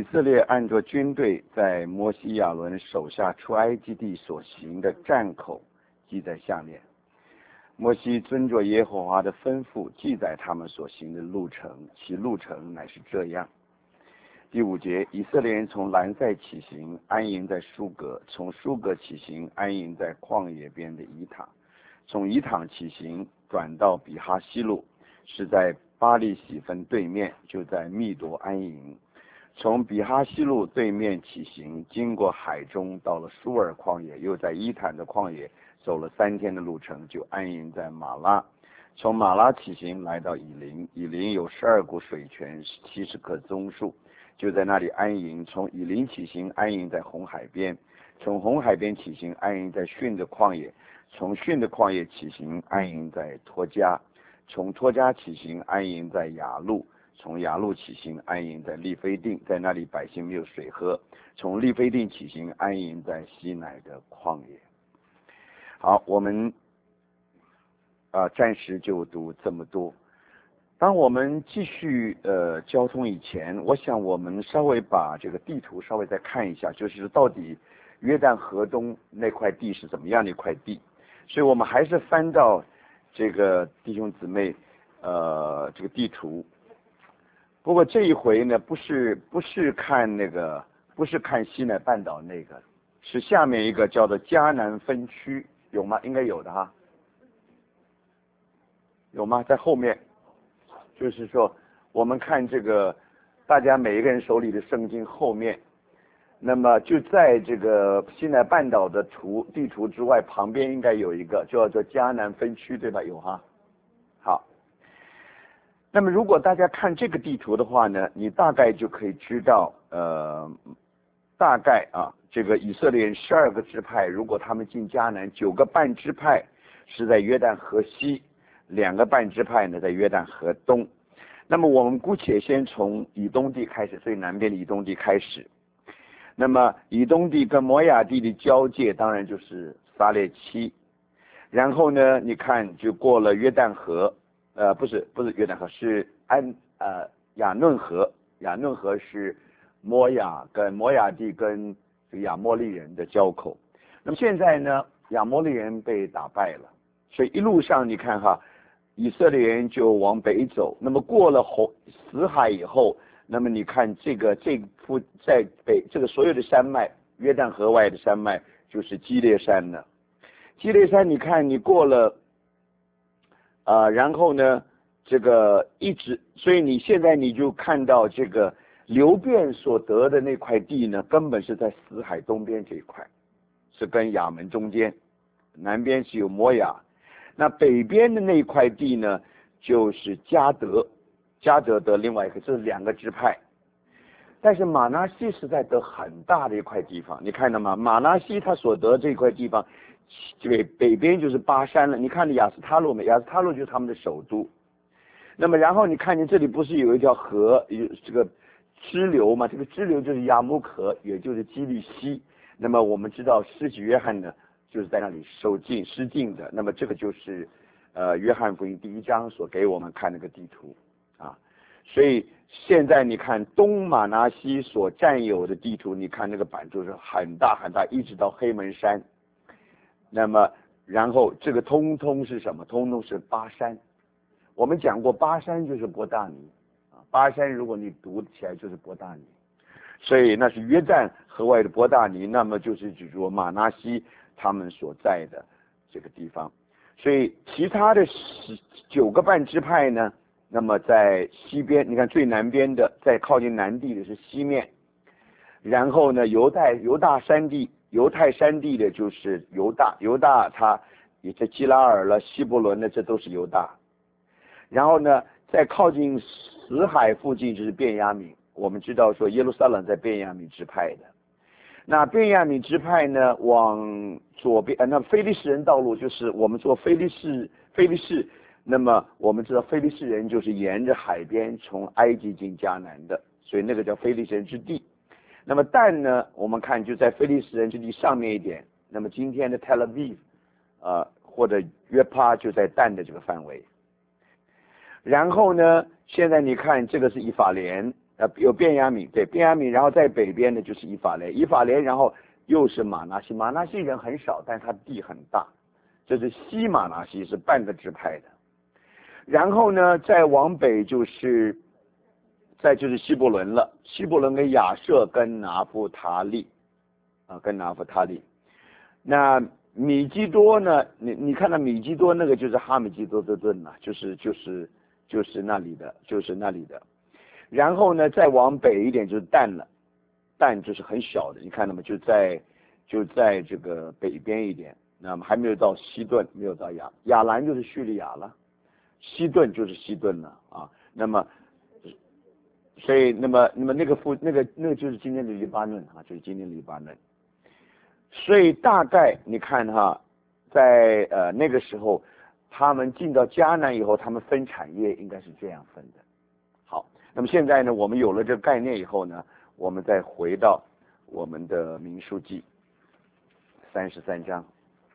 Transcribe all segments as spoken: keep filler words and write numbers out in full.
色列按着军队在摩西亚伦手下出埃及地所行的战口记在下面。摩西遵着耶和华的吩咐记载他们所行的路程，其路程乃是这样。第五节，以色列人从兰塞起行，安营在舒格；从舒格起行，安营在旷野边的以坦；从以坦起行，转到比哈西路，是在巴利喜分对面，就在密夺安营。从比哈西路对面起行，经过海中，到了舒尔旷野，又在伊坦的旷野走了三天的路程，就安营在马拉。从马拉起行，来到以琳，以琳有十二股水泉，七十棵棕树，就在那里安营。从以琳起行，安营在红海边；从红海边起行，安营在逊的旷野；从逊的旷野起行，安营在托加；从托加起行，安营在雅路；从雅路起行，安营在利非定，在那里百姓没有水喝。从利非定起行，安营在西乃的旷野。好，我们啊、呃、暂时就读这么多。当我们继续呃交通以前，我想我们稍微把这个地图稍微再看一下，就是到底约旦河东那块地是怎么样的一块地。所以我们还是翻到这个弟兄姊妹呃这个地图。不过这一回呢，不是不是看那个，不是看西乃半岛那个，是下面一个叫做迦南分区，有吗？应该有的哈，有吗？在后面，就是说我们看这个，大家每一个人手里的圣经后面，那么就在这个西乃半岛的图地图之外，旁边应该有一个叫做迦南分区，对吧？有哈，好。那么如果大家看这个地图的话呢，你大概就可以知道，呃，大概啊，这个以色列人十二个支派，如果他们进迦南，九个半支派是在约旦河西，两个半支派呢在约旦河东。那么我们姑且先从以东地开始，最南边的以东地开始。那么以东地跟摩亚地的交界，当然就是撒列七。然后呢，你看就过了约旦河。呃，不是不是约旦河，是安呃亚嫩河，亚嫩河是摩亚跟摩亚地跟这个亚摩利人的交口。那么现在呢，亚摩利人被打败了，所以一路上你看哈，以色列人就往北走。那么过了红死海以后，那么你看这个这幅在北这个所有的山脉，约旦河外的山脉就是基列山了。基列山，你看你过了。啊、呃，然后呢，这个一直，所以你现在你就看到这个流便所得的那块地呢，根本是在死海东边这一块，是跟亚门中间，南边是有摩亚，那北边的那块地呢，就是迦得，迦得得另外一个，这是两个支派，但是马拿西是在得很大的一块地方，你看到吗？马拿西他所得这块地方。这个北边就是巴山了，你看亚斯他路没？亚斯他路就是他们的首都。那么然后你看见这里不是有一条河，有这个支流嘛？这个支流就是亚木河，也就是基利西。那么我们知道施洗约翰呢，就是在那里受浸施浸的。那么这个就是呃约翰福音第一章所给我们看那个地图啊。所以现在你看东马拿西所占有的地图，你看那个版就是很大很大，一直到黑门山。那么，然后这个通通是什么？通通是巴山。我们讲过，巴山就是伯大尼啊。巴山如果你读起来就是伯大尼，所以那是约旦河外的伯大尼，那么就是指着马拿西他们所在的这个地方。所以其他的十九个半支派呢，那么在西边，你看最南边的，在靠近南地的是西面，然后呢，犹太犹大山地。犹太山地的就是犹大，犹大它也在基拉尔了，希伯伦的这都是犹大。然后呢，在靠近死海附近就是便雅悯。我们知道说耶路撒冷在便雅悯支派的。那便雅悯支派呢，往左边，呃，那非利士人道路就是我们说非利士，非利士。那么我们知道非利士人就是沿着海边从埃及进迦南的，所以那个叫非利士人之地。那么但呢，我们看就在非利士人之地上面一点。那么今天的 Tel Aviv， 呃或者约帕就在但的这个范围。然后呢，现在你看这个是以法莲， 呃，有便雅悯，对，便雅悯，然后在北边呢就是以法莲，以法莲，然后又是马拿西，马拿西人很少，但是他地很大，这是西马拿西，是半个支派的。然后呢，再往北就是，再就是希伯伦了，希伯伦跟亚设跟拿弗他利，啊，跟拿弗他利。那米基多呢？你你看到米基多那个就是哈米基多的顿了，就是就是就是那里的，就是那里的。然后呢，再往北一点就是但了，但就是很小的，你看到吗？就在就在这个北边一点，那么还没有到西顿，没有到亚亚兰就是叙利亚了，西顿就是西顿了啊。那么，所以那么那么那个附那个那个就是今天的黎巴嫩啊，就是今天的黎巴嫩。所以大概你看哈，在呃那个时候，他们进到迦南以后，他们分产业应该是这样分的。好，那么现在呢，我们有了这个概念以后呢，我们再回到我们的民数记三十三章。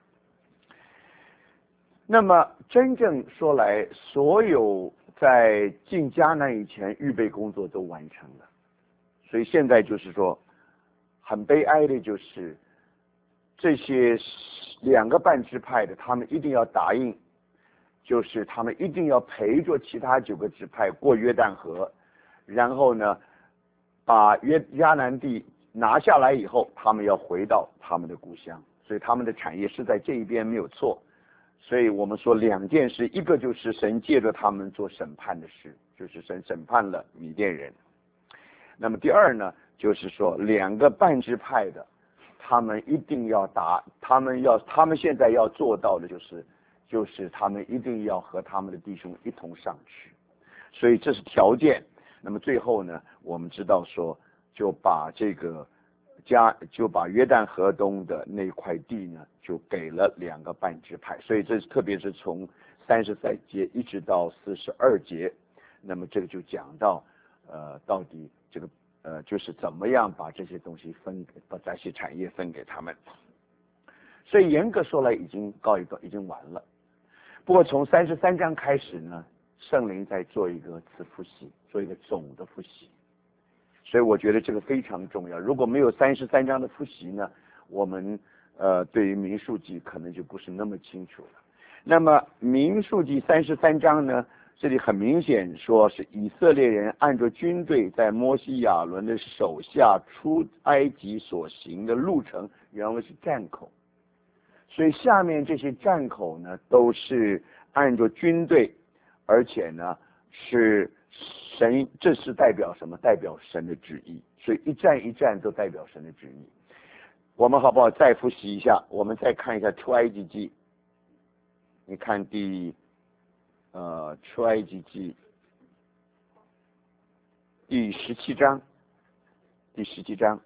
那么真正说来，所有在进迦南以前预备工作都完成了，所以现在就是说，很悲哀的就是这些两个半支派的，他们一定要答应，就是他们一定要陪着其他九个支派过约旦河，然后呢，把约迦南地拿下来以后，他们要回到他们的故乡，所以他们的产业是在这一边没有错。所以我们说两件事，一个就是神借着他们做审判的事，就是神审判了米甸人。那么第二呢，就是说两个半支派的，他们一定要打，他们要，他们现在要做到的就是，就是他们一定要和他们的弟兄一同上去，所以这是条件。那么最后呢，我们知道说，就把这个加，就把约旦河东的那块地呢，就给了两个半支派。所以这是特别是从三十三节一直到四十二节，那么这个就讲到，呃，到底这个呃，就是怎么样把这些东西分给，把这些产业分给他们。所以严格说来，已经告一段，已经完了。不过从三十三章开始呢，圣灵在做一个次复习，做一个总的复习。所以我觉得这个非常重要。如果没有三十三章的复习呢，我们呃对于民数记可能就不是那么清楚了。那么民数记三十三章呢，这里很明显说是以色列人按照军队在摩西亚伦的手下出埃及所行的路程，原为是站口。所以下面这些站口呢，都是按照军队，而且呢是神，这是代表什么？代表神的旨意。所以一站一站都代表神的旨意。我们好不好再复习一下？我们再看一下出埃及记。你看第呃出埃及记第十七章，第十七章。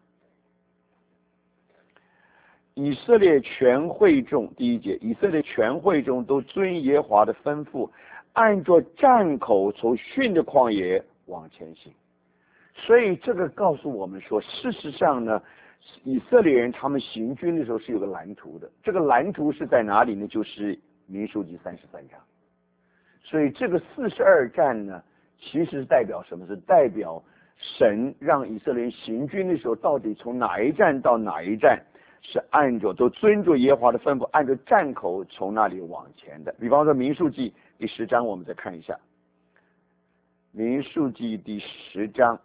以色列全会众，第一节，以色列全会众都遵耶和华的吩咐，按着站口从逊的旷野往前行。所以这个告诉我们说，事实上呢，以色列人他们行军的时候是有个蓝图的。这个蓝图是在哪里呢？就是民数记三十三章。所以这个四十二站呢，其实代表什么？是代表神让以色列人行军的时候，到底从哪一站到哪一站，是按照都遵着耶和华的吩咐，按照站口从那里往前的。比方说民数记第十章，我们再看一下。民数记第十章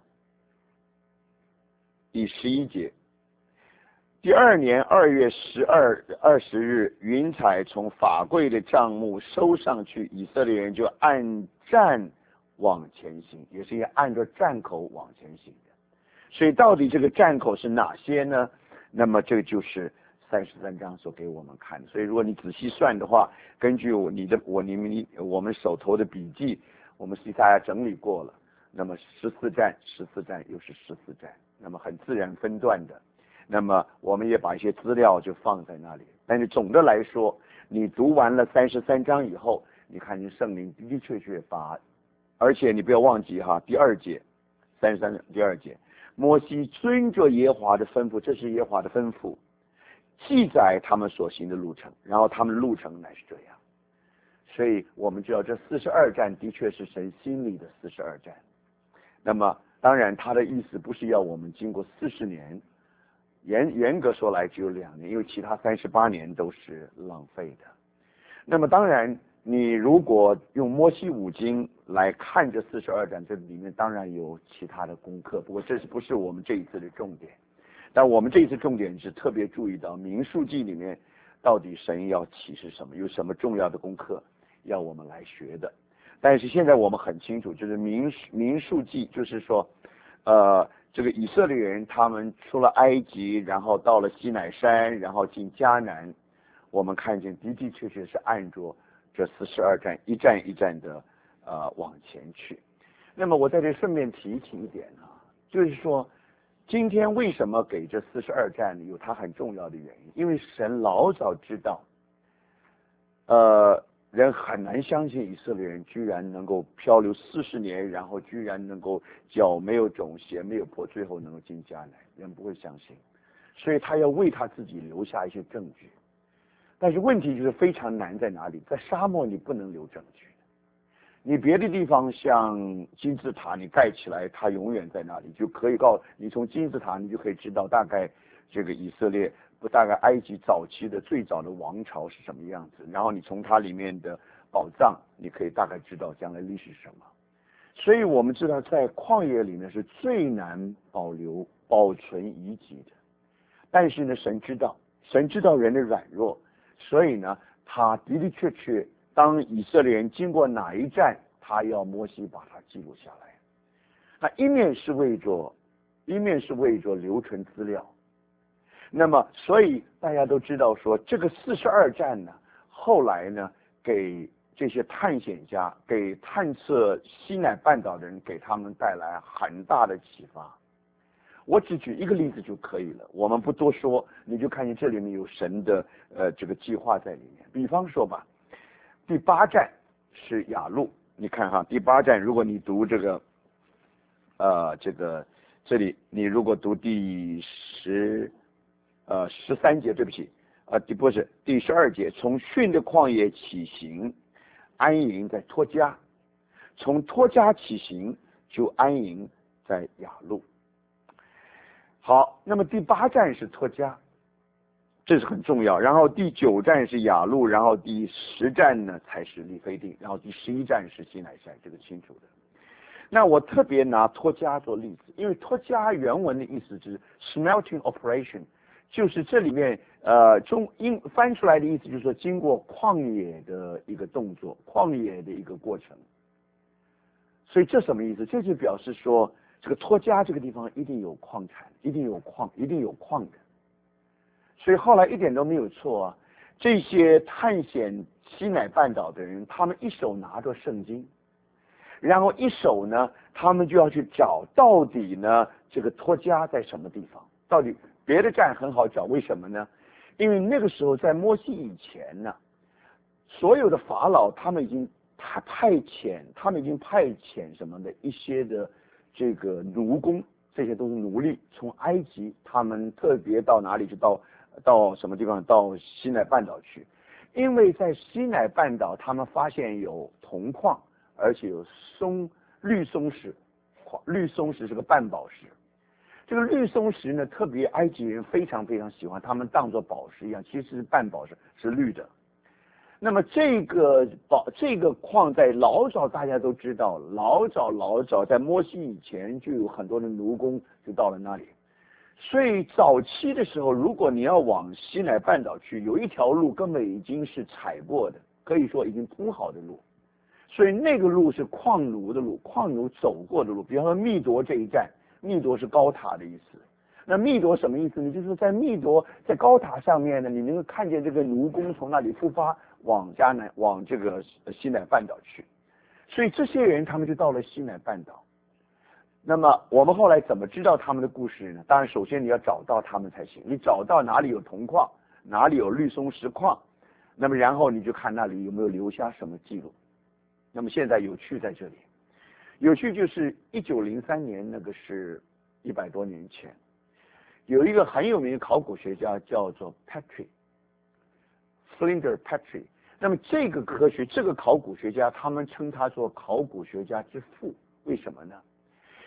第十一节，第二年二月十二二十日，云彩从法柜的帐幕收上去，以色列人就按站往前行，也是按照站口往前行的。所以到底这个站口是哪些呢？那么这个就是三十三章所给我们看的。所以如果你仔细算的话，根据我你的我你们我们手头的笔记，我们给大家整理过了。那么十四站，十四站又是十四站，那么很自然分段的。那么我们也把一些资料就放在那里。但是总的来说，你读完了三十三章以后，你看见圣灵的的确确把，而且你不要忘记哈，第二节，三十三章第二节。摩西遵着耶和华的吩咐，这是耶和华的吩咐，记载他们所行的路程，然后他们的路程乃是这样。所以我们知道这四十二站的确是神心里的四十二站。那么当然他的意思不是要我们经过四十年，严严格说来只有两年，因为其他三十八年都是浪费的。那么当然你如果用摩西五经来看这四十二章，这里面当然有其他的功课，不过这是不是我们这一次的重点。但我们这一次重点是特别注意到民数记里面到底神要启示什么，有什么重要的功课要我们来学的。但是现在我们很清楚，就是民民数记，就是说呃这个以色列人他们出了埃及，然后到了西乃山，然后进迦南，我们看见的的确确是按着这四十二站一站一站的呃往前去。那么我在这顺便提起一点啊，就是说今天为什么给这四十二站有它很重要的原因，因为神老早知道呃人很难相信以色列人居然能够漂流四十年，然后居然能够脚没有肿鞋没有破，最后能够进迦南，人不会相信，所以他要为他自己留下一些证据。但是问题就是非常难在哪里，在沙漠你不能留证据，你别的地方像金字塔你盖起来它永远在那里，就可以告你从金字塔你就可以知道大概这个以色列不大概埃及早期的最早的王朝是什么样子，然后你从它里面的宝藏你可以大概知道将来历史是什么。所以我们知道在旷野里面是最难保留保存遗迹的，但是呢神知道神知道人的软弱，所以呢他的的确确当以色列人经过哪一站，他要摩西把它记录下来。那一面是为着一面是为着留存资料，那么所以大家都知道说这个四十二站呢，后来呢给这些探险家给探测西乃半岛的人给他们带来很大的启发。我只举一个例子就可以了，我们不多说，你就看见这里面有神的呃这个计划在里面。比方说吧，第八站是雅路，你看哈，第八站如果你读这个呃这个这里你如果读第十呃十三节，对不起呃第不是第十二节，从训的旷野起行，安营在托家，从托家起行就安营在雅路。好，那么第八站是托家，这是很重要。然后第九站是雅路，然后第十站呢才是利非定，然后第十一站是西乃山，这个清楚的。那我特别拿托家做例子，因为托家原文的意思是 smelting operation， 就是这里面呃中英翻出来的意思就是说经过旷野的一个动作，旷野的一个过程。所以这什么意思？这就表示说这个托家这个地方一定有矿产，一定有矿，一定有矿的。所以后来一点都没有错啊，这些探险西乃半岛的人，他们一手拿着圣经，然后一手呢他们就要去找到底呢这个托家在什么地方，到底别的站很好找，为什么呢？因为那个时候在摩西以前呢，所有的法老他们已经派派遣他们已经派遣什么的一些的这个奴工，这些都是奴隶，从埃及他们特别到哪里去，到到什么地方，到西乃半岛去。因为在西乃半岛他们发现有铜矿，而且有松绿松石，绿松石是个半宝石。这个绿松石呢，特别埃及人非常非常喜欢，他们当作宝石一样，其实是半宝石，是绿的。那么这个宝这个矿在老早大家都知道，老早老早在摩西以前就有很多的奴工就到了那里，所以早期的时候，如果你要往西乃半岛去，有一条路根本已经是踩过的，可以说已经铺好的路，所以那个路是矿奴的路，矿奴走过的路。比方说密夺这一站，密夺是高塔的意思。那密夺什么意思呢？就是在密夺在高塔上面呢，你能够看见这个奴工从那里出发往迦南，往这个西乃半岛去。所以这些人他们就到了西乃半岛。那么我们后来怎么知道他们的故事呢？当然首先你要找到他们才行，你找到哪里有铜矿，哪里有绿松石矿，那么然后你就看那里有没有留下什么记录。那么现在有趣在这里，有趣就是一九零三年，那个是一百多年前，有一个很有名的考古学家叫做 Petrie Flinders Petrie。那么这个科学这个考古学家他们称他做考古学家之父，为什么呢？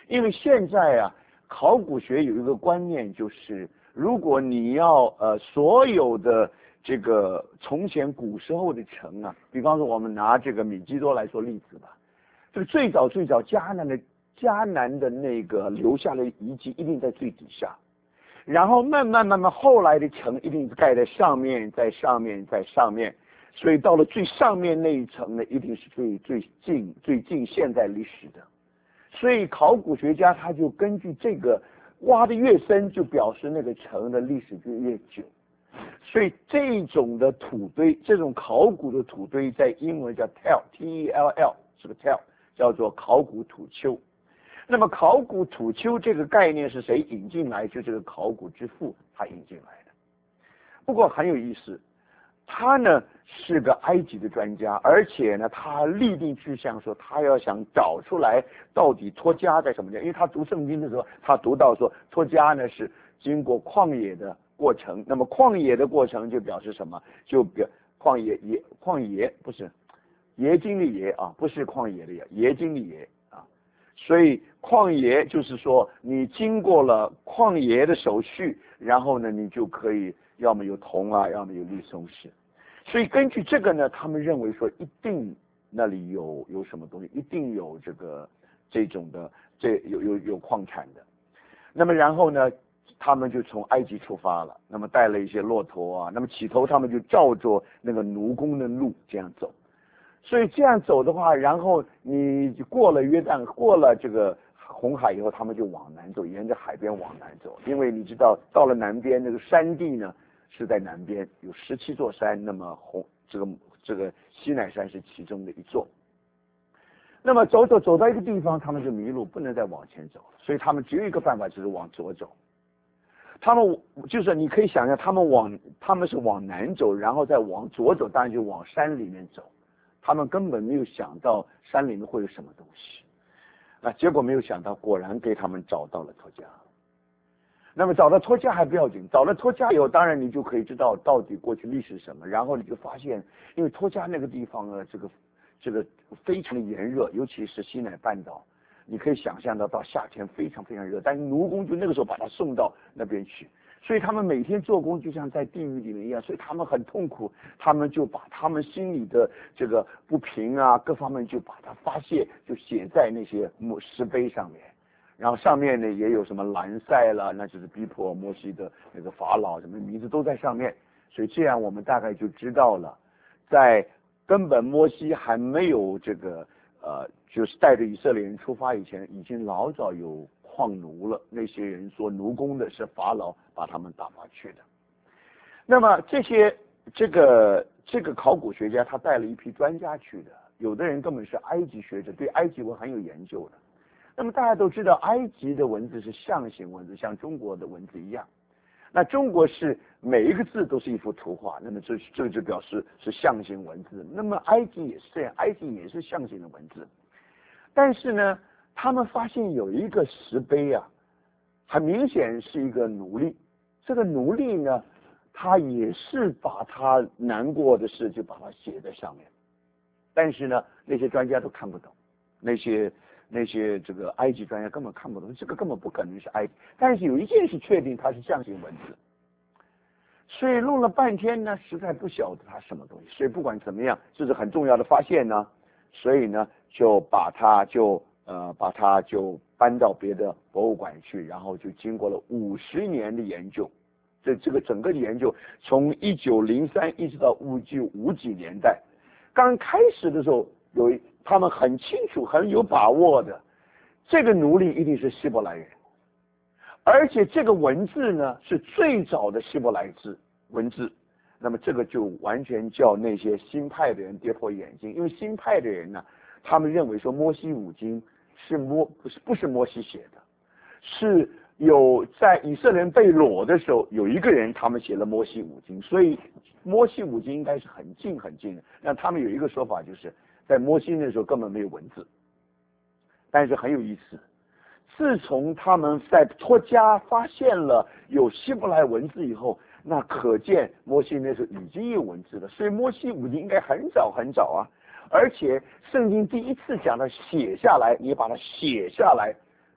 因为现在啊，考古学有一个观念，就是如果你要呃所有的这个从前古时候的城啊，比方说我们拿这个米基多来说例子吧，这个最早最早迦南的迦南的那个留下的遗迹一定在最底下，然后慢慢慢慢后来的城一定盖在上面，在上面，在上面，所以到了最上面那一层呢，一定是最最近最近现代历史的。所以考古学家他就根据这个挖的越深，就表示那个城的历史就越久。所以这种的土堆，这种考古的土堆，在英文叫 tell，T E L L 是个 tell， 叫做考古土丘。那么考古土丘这个概念是谁引进来？就这个考古之父他引进来的。不过很有意思，他呢是个埃及的专家，而且呢他立定志向说他要想找出来到底托迦在什么地方。因为他读圣经的时候，他读到说托迦呢是经过旷野的过程，那么旷野的过程就表示什么？就表旷野野旷野不是耶经的耶啊，不是旷野的耶，耶经的耶啊。所以旷野就是说你经过了旷野的手续，然后呢你就可以要么有铜啊，要么有绿松石。所以根据这个呢，他们认为说一定那里有有什么东西，一定有这个这种的这有有有矿产的。那么然后呢，他们就从埃及出发了，那么带了一些骆驼啊，那么起头他们就照着那个奴工的路这样走。所以这样走的话，然后你过了约旦，过了这个红海以后，他们就往南走，沿着海边往南走。因为你知道，到了南边那个山地呢是在南边，有十七座山，那么红这个这个西乃山是其中的一座。那么走走走到一个地方，他们就迷路，不能再往前走了，所以他们只有一个办法，就是往左走。他们就是你可以想象，他们往他们是往南走，然后再往左走，当然就往山里面走。他们根本没有想到山里面会有什么东西，啊，结果没有想到，果然给他们找到了托迦。那么找到托迦还不要紧，找了托迦以后，当然你就可以知道到底过去历史什么。然后你就发现，因为托迦那个地方呢，这个这个非常的炎热，尤其是西乃半岛，你可以想象到到夏天非常非常热，但是奴工就那个时候把他送到那边去。所以他们每天做工就像在地狱里面一样，所以他们很痛苦，他们就把他们心里的这个不平啊，各方面就把它发泄，就写在那些石碑上面。然后上面呢也有什么兰塞了，那就是逼迫摩西的那个法老，什么名字都在上面。所以这样我们大概就知道了，在根本摩西还没有这个呃，就是带着以色列人出发以前，已经老早有矿奴了。那些人说奴工的是法老把他们打发去的。那么这些这个这个考古学家他带了一批专家去的，有的人根本是埃及学者，对埃及文很有研究的。那么大家都知道，埃及的文字是象形文字，像中国的文字一样。那中国是每一个字都是一幅图画，那么这这就表示是象形文字。那么埃及也是这样，埃及也是象形的文字。但是呢，他们发现有一个石碑啊，很明显是一个奴隶。这个奴隶呢，他也是把他难过的事就把它写在上面。但是呢，那些专家都看不懂，那些那些这个埃及专家根本看不懂，这个根本不可能是埃及。但是有一件事确定，它是象形文字。所以弄了半天呢，实在不晓得它什么东西。所以不管怎么样，这是很重要的发现呢。所以呢，就把它就呃把它就搬到别的博物馆去，然后就经过了五十年的研究。这这个整个的研究从一九零三一直到五九五几年代，刚开始的时候有他们很清楚很有把握的，这个奴隶一定是希伯来人，而且这个文字呢是最早的希伯来字文字。那么这个就完全叫那些新派的人跌破眼镜，因为新派的人呢，他们认为说摩西五经是摩不是不是摩西写的，是有在以色列人被掳的时候，有一个人他们写了摩西五经，所以摩西五经应该是很近很近的。那他们有一个说法，就是在摩西那时候根本没有文字。但是很有意思，自从他们在托迦发现了有希伯来文字以后，那可见摩西那时候已经有文字了，所以摩西五经应该很早很早啊。而且圣经第一次讲到写下来，你把它写下来，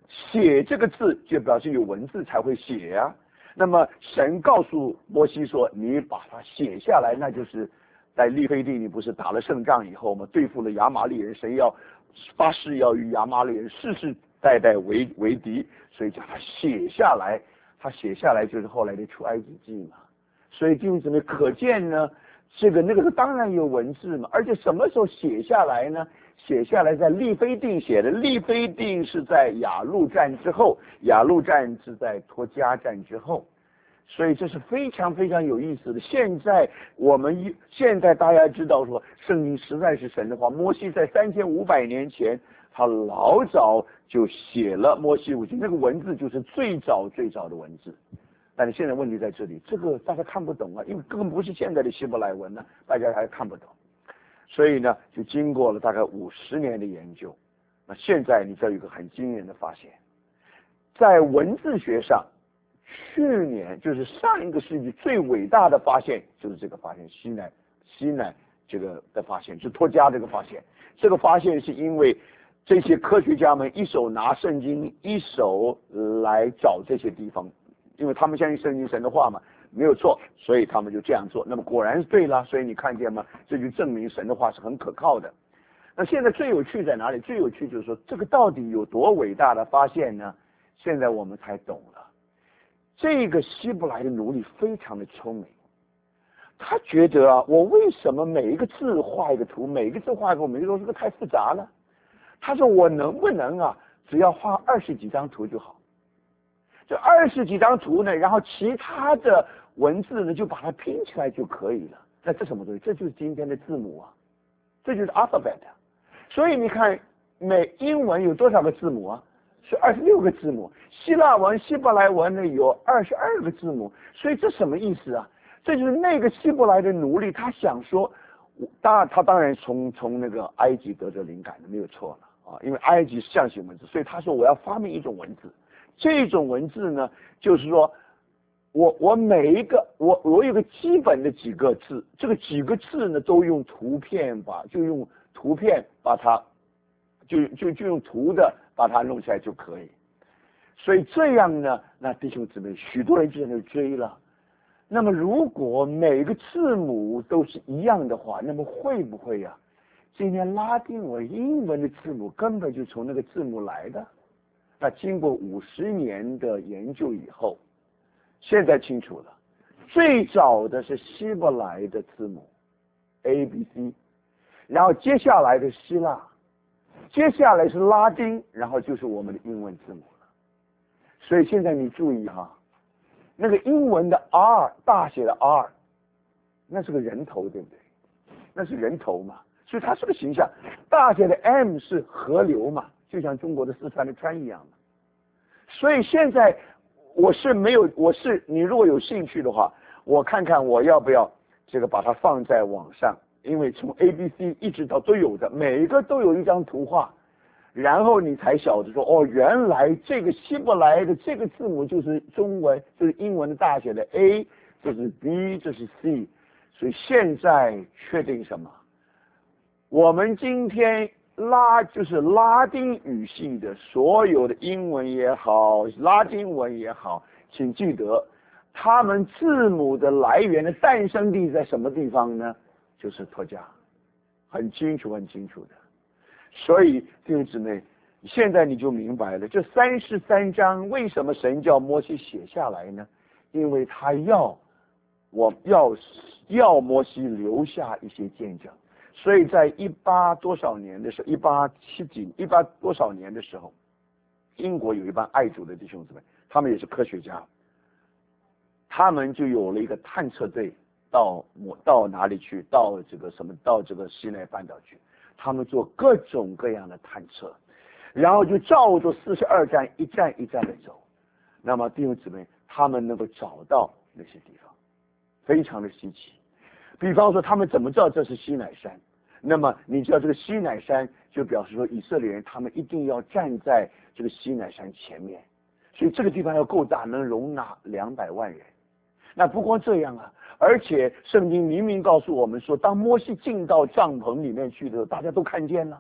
写这个字就表示有文字才会写啊。那么神告诉摩西说，你把它写下来，那就是在利非地，你不是打了胜仗以后嘛，对付了亚玛力人，神要发誓要与亚玛力人世世代代为为敌，所以叫他写下来。他写下来就是后来的出埃及记嘛。所以弟兄姊妹，可见呢，这个那个当然有文字嘛，而且什么时候写下来呢？写下来在利非定写的，利非定是在雅路战之后，雅路战是在托加战之后，所以这是非常非常有意思的。现在我们现在大家知道说，圣经实在是神的话，摩西在三千五百年前，他老早就写了摩西五经，那个文字就是最早最早的文字。但是现在问题在这里，这个大家看不懂啊，因为根本不是现在的希伯来文呢、啊，大家还看不懂。所以呢，就经过了大概五十年的研究，那现在你这有一个很惊人的发现，在文字学上，去年就是上一个世纪最伟大的发现就是这个发现，西乃西乃这个的发现，就托加这个发现。这个发现是因为这些科学家们一手拿圣经，一手来找这些地方。因为他们相信圣经神的话嘛，没有错，所以他们就这样做。那么果然是对了，所以你看见吗？这就证明神的话是很可靠的。那现在最有趣在哪里？最有趣就是说，这个到底有多伟大的发现呢？现在我们才懂了。这个希伯来的奴隶非常的聪明，他觉得啊，我为什么每一个字画一个图，每一个字画一个，每一个都这个太复杂了？他说我能不能啊，只要画二十几张图就好。这二十几张图呢，然后其他的文字呢，就把它拼起来就可以了。那这什么东西？这就是今天的字母啊，这就是 alphabet。所以你看，每英文有多少个字母啊？是二十六个字母。希腊文、希伯来文呢有二十二个字母。所以这什么意思啊？这就是那个希伯来的奴隶，他想说，当然他当然从从那个埃及得着灵感的，没有错了啊，因为埃及是象形文字，所以他说我要发明一种文字。这种文字呢，就是说，我我每一个我我有个基本的几个字，这个几个字呢都用图片把，就用图片把它，就就就用图的把它弄起来就可以。所以这样呢，那弟兄姊妹，许多人就在那追了。那么如果每个字母都是一样的话，那么会不会啊？今天拉丁文、英文的字母根本就从那个字母来的。那经过五十年的研究以后，现在清楚了，最早的是希伯来的字母 A B C， 然后接下来的希腊，接下来是拉丁，然后就是我们的英文字母了。所以现在你注意哈，那个英文的 R 大写的 R， 那是个人头，对不对？那是人头嘛，所以它是个形象。大写的 M 是河流嘛，就像中国的四川的川一样的。所以现在我是没有，我是你如果有兴趣的话，我看看我要不要这个把它放在网上，因为从 A B C 一直到都有的，每一个都有一张图画，然后你才晓得说，哦，原来这个希伯来的这个字母就是中文，就是英文的大写的 A， 这是 B， 这是 C， 所以现在确定什么？我们今天拉就是拉丁语系的所有的英文也好，拉丁文也好，请记得，他们字母的来源的诞生地在什么地方呢？就是托加，很清楚很清楚的。所以弟兄姊妹，现在你就明白了，这三十三章为什么神叫摩西写下来呢？因为他要我要要摩西留下一些见证。所以在一八多少年的时候，一八七几一八多少年的时候，英国有一帮爱主的弟兄姊妹，他们也是科学家，他们就有了一个探测队，到到哪里去？到这个什么？到这个西奈半岛去，他们做各种各样的探测，然后就照着四十二站一站一站的走。那么弟兄姊妹，他们能够找到那些地方，非常的稀奇。比方说，他们怎么知道这是西乃山？那么你知道这个西乃山就表示说以色列人他们一定要站在这个西乃山前面，所以这个地方要够大，能容纳两百万人。那不光这样啊，而且圣经明明告诉我们说，当摩西进到帐篷里面去的时候，大家都看见了，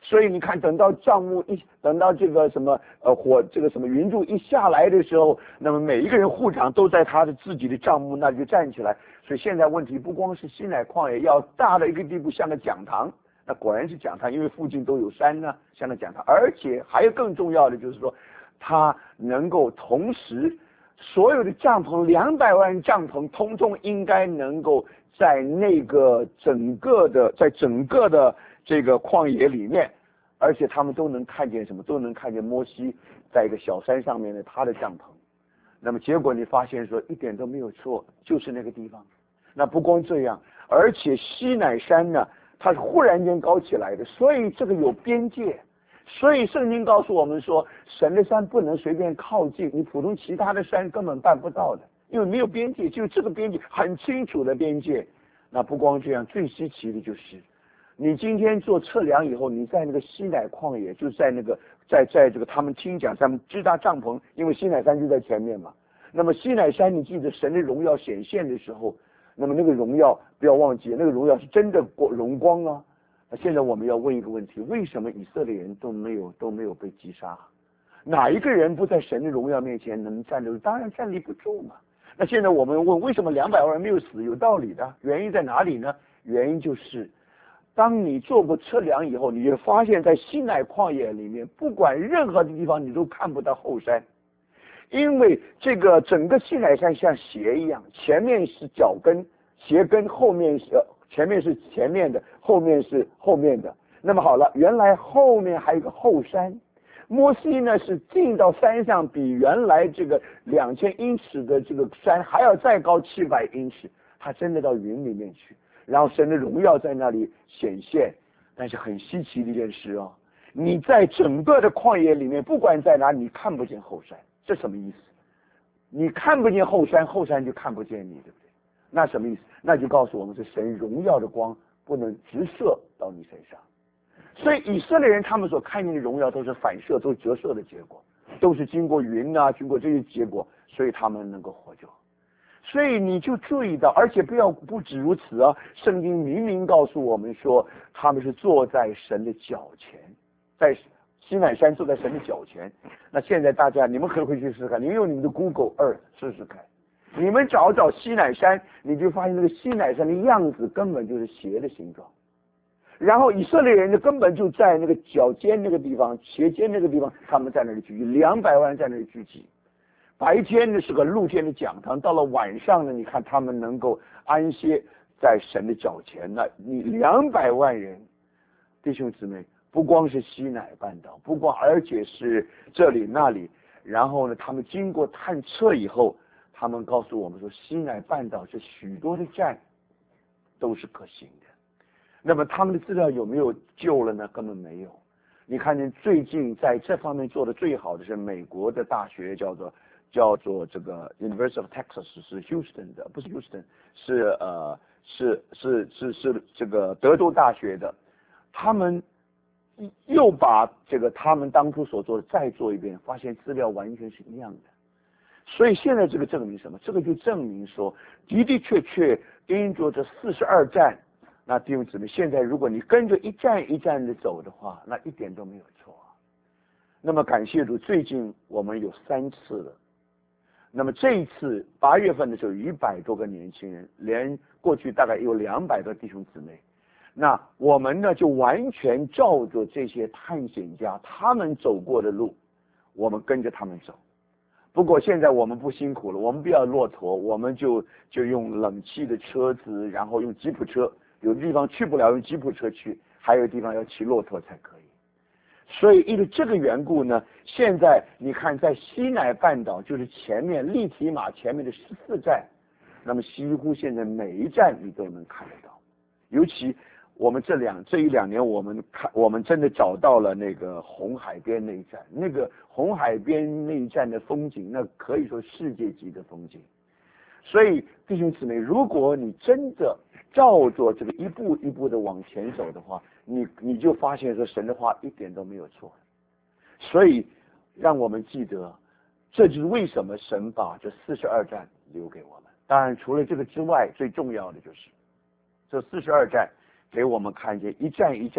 所以你看，等到帐幕一，等到这个什么呃火这个什么云柱一下来的时候，那么每一个人护长都在他的自己的帐幕那就站起来。所以现在问题不光是西乃旷野要大的一个地步，像个讲堂，那果然是讲堂，因为附近都有山呢，像个讲堂。而且还有更重要的就是说，它能够同时所有的帐篷两百万帐篷，通通应该能够在那个整个的在整个的这个旷野里面，而且他们都能看见什么？都能看见摩西在一个小山上面的他的帐篷。那么结果你发现说一点都没有错，就是那个地方。那不光这样，而且西乃山呢，它是忽然间高起来的，所以这个有边界。所以圣经告诉我们说，神的山不能随便靠近，你普通其他的山根本办不到的，因为没有边界，就这个边界很清楚的边界。那不光这样，最稀奇的就是你今天做测量以后，你在那个西乃旷野，就在那个在在这个他们听讲他们支搭帐篷，因为西乃山就在前面嘛。那么西乃山，你记得神的荣耀显现的时候，那么那个荣耀不要忘记，那个荣耀是真的荣光啊。那现在我们要问一个问题，为什么以色列人都没有都没有被击杀？哪一个人不在神的荣耀面前能站得住？当然站立不住嘛。那现在我们问，为什么两百万人没有死？有道理的，原因在哪里呢？原因就是当你做过测量以后，你就发现在西乃旷野里面，不管任何的地方你都看不到后山，因为这个整个西乃山像鞋一样，前面是脚跟鞋跟，后面是前面是前面的，后面是后面的。那么好了，原来后面还有一个后山。摩西呢是进到山上，比原来这个两千英尺的这个山还要再高七百英尺，他真的到云里面去，然后神的荣耀在那里显现。但是很稀奇的一件事哦，你在整个的旷野里面，不管在哪里，你看不见后山，这什么意思？你看不见后山，后山就看不见你，对不对？那什么意思？那就告诉我们，是神荣耀的光不能直射到你身上。所以以色列人他们所看见的荣耀都是反射，都是折射的结果，都是经过云啊，经过这些结果，所以他们能够获救。所以你就注意到，而且不要不止如此啊，圣经明明告诉我们说，他们是坐在神的脚前，在西乃山坐在神的脚前。那现在大家你们可以回去试试看，你们用你们的 Google Earth 试试看，你们找找西乃山，你就发现那个西乃山的样子根本就是鞋的形状。然后以色列人就根本就在那个脚尖那个地方，鞋尖那个地方，他们在那里聚集，两百万人在那里聚集。白天呢是个露天的讲堂，到了晚上呢，你看他们能够安歇在神的脚前。那你两百万人，弟兄姊妹，不光是西乃半岛，不光而且是这里那里。然后呢，他们经过探测以后，他们告诉我们说，西乃半岛是许多的站都是可行的。那么他们的资料有没有救了呢？根本没有。你看见最近在这方面做的最好的是美国的大学，叫做叫做这个 University of Texas， 是 Houston 的，不是 Houston， 是呃是是是是这个德州大学的。他们又把这个他们当初所做的再做一遍，发现资料完全是一样的。所以现在这个证明什么？这个就证明说，的的确确因着这四十二站。那弟兄姊妹，现在如果你跟着一站一站的走的话，那一点都没有错。那么感谢主，最近我们有三次了。那么这一次八月份的时候，有一百多个年轻人，连过去大概有两百个弟兄姊妹。那我们呢，就完全照着这些探险家他们走过的路，我们跟着他们走。不过现在我们不辛苦了，我们不要骆驼，我们就就用冷气的车子，然后用吉普车。有的地方去不了，用吉普车去，还有地方要骑骆驼才可以。所以因为这个缘故呢，现在你看在西乃半岛，就是前面利提马前面的十四站，那么几乎现在每一站你都能看得到。尤其我们这两这一两年，我们看我们真的找到了那个红海边那一站，那个红海边那一站的风景，那可以说世界级的风景。所以弟兄姊妹，如果你真的照着这个一步一步的往前走的话，你你就发现说神的话一点都没有错。所以让我们记得，这就是为什么神把这四十二站留给我们。当然除了这个之外，最重要的就是这四十二站给我们看见一站一站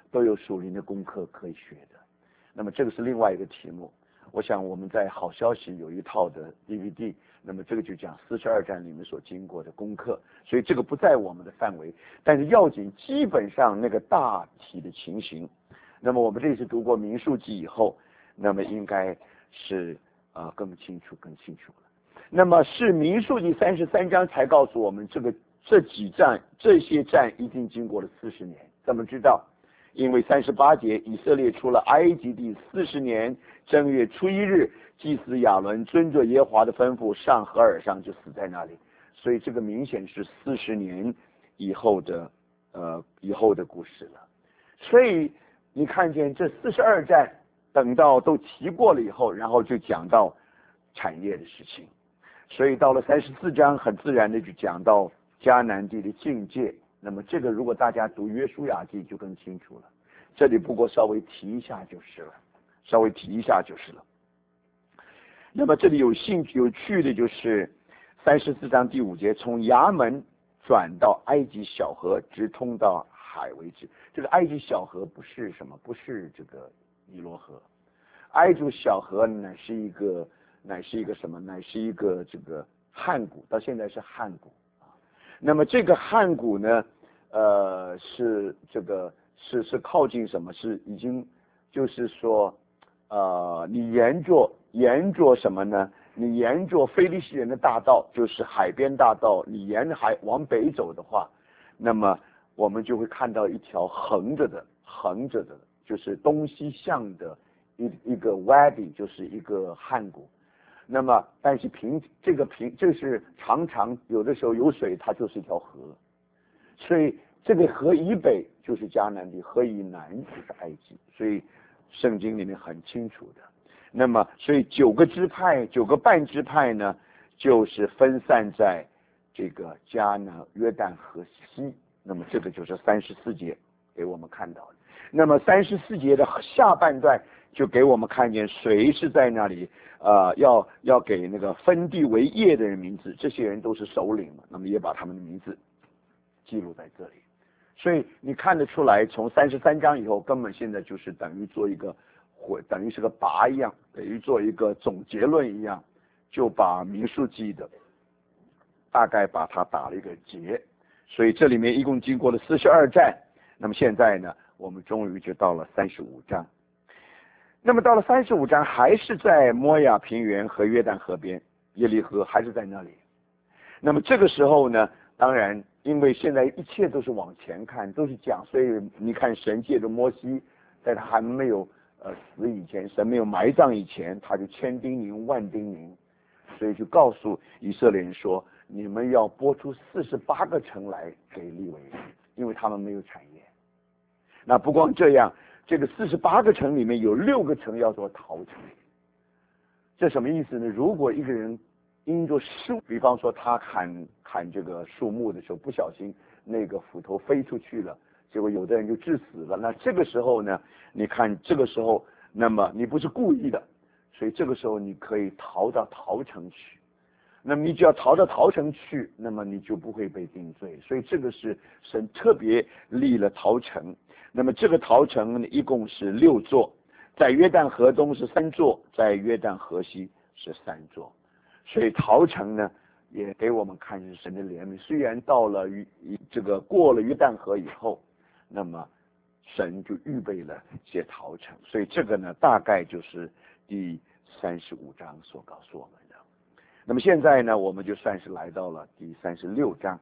都有属灵的功课可以学的。那么这个是另外一个题目，我想我们在好消息有一套的 D V D， 那么这个就讲四十二战里面所经过的功课，所以这个不在我们的范围，但是要紧基本上那个大体的情形，那么我们这次读过民数记以后，那么应该是啊、呃、更清楚更清楚了。那么是民数记三十三章才告诉我们这个这几战这些战一定经过了四十年，怎么知道？因为三十八节，以色列出了埃及第四十年正月初一日，祭司亚伦遵着耶和华的吩咐上何珥上，就死在那里。所以这个明显是四十年以后的呃以后的故事了。所以你看见这四十二战，等到都提过了以后，然后就讲到产业的事情。所以到了三十四章，很自然的就讲到迦南地的境界。那么这个如果大家读约书亚记就更清楚了，这里不过稍微提一下就是了，稍微提一下就是了。那么这里有兴趣有趣的就是三十四章第五节，从衙门转到埃及小河，直通到海为止。这个埃及小河不是什么，不是这个尼罗河，埃及小河乃是一个乃是一个什么？乃是一个这个汉谷，到现在是汉谷。那么这个汉谷呢，呃，是这个是是靠近什么？是已经就是说，呃，你沿着沿着什么呢？你沿着非利士人的大道，就是海边大道，你沿海往北走的话，那么我们就会看到一条横着的横着的，就是东西向的一一个 wadi， 就是一个汉谷。那么，但是平这个平，这是常常有的时候有水，它就是一条河，所以这个河以北就是迦南地，河以南就是埃及，所以圣经里面很清楚的。那么，所以九个支派，九个半支派呢，就是分散在这个迦南、约旦河西。那么这个就是三十四节给我们看到的。那么三十四节的下半段就给我们看见谁是在那里。呃，要要给那个分地为业的人名字，这些人都是首领嘛，那么也把他们的名字记录在这里。所以你看得出来，从三十三章以后，根本现在就是等于做一个，或等于是个拔一样，等于做一个总结论一样，就把民数记的大概把它打了一个结。所以这里面一共经过了四十二战，那么现在呢，我们终于就到了三十五章。那么到了三十五章，还是在摩亚平原和约旦河边，耶利哥还是在那里。那么这个时候呢，当然因为现在一切都是往前看，都是讲，所以你看神借着摩西，在他还没有呃死以前，神没有埋葬以前，他就千叮咛万叮咛，所以就告诉以色列人说，你们要拨出四十八个城来给利未人，因为他们没有产业。那不光这样，这个四十八个城里面有六个城要做逃城，这什么意思呢？如果一个人因着树，比方说他砍砍这个树木的时候不小心那个斧头飞出去了，结果有的人就致死了。那这个时候呢，你看这个时候，那么你不是故意的，所以这个时候你可以逃到逃城去。那么你只要逃到逃城去，那么你就不会被定罪。所以这个是神特别立了逃城。那么这个逃城一共是六座，在约旦河东是三座，在约旦河西是三座。所以逃城呢，也给我们看见神的怜悯。虽然到了这个过了约旦河以后，那么神就预备了一些逃城。所以这个呢，大概就是第三十五章所告诉我们的。那么现在呢，我们就算是来到了第三十六章。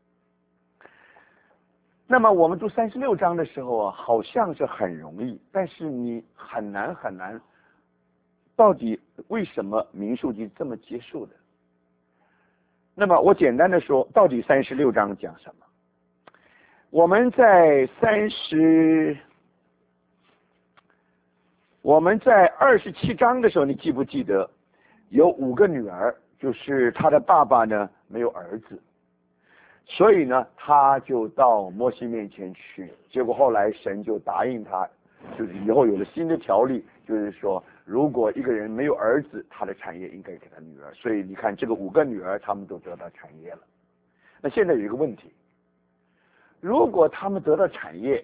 那么我们读三十六章的时候啊，好像是很容易，但是你很难很难，到底为什么民数记这么结束的？那么我简单的说，到底三十六章讲什么？我们在三十，我们在二十七章的时候，你记不记得有五个女儿，就是他的爸爸呢没有儿子。所以呢，他就到摩西面前去，结果后来神就答应他，就是以后有了新的条例，就是说，如果一个人没有儿子，他的产业应该给他女儿。所以你看，这个五个女儿，他们都得到产业了。那现在有一个问题，如果他们得到产业，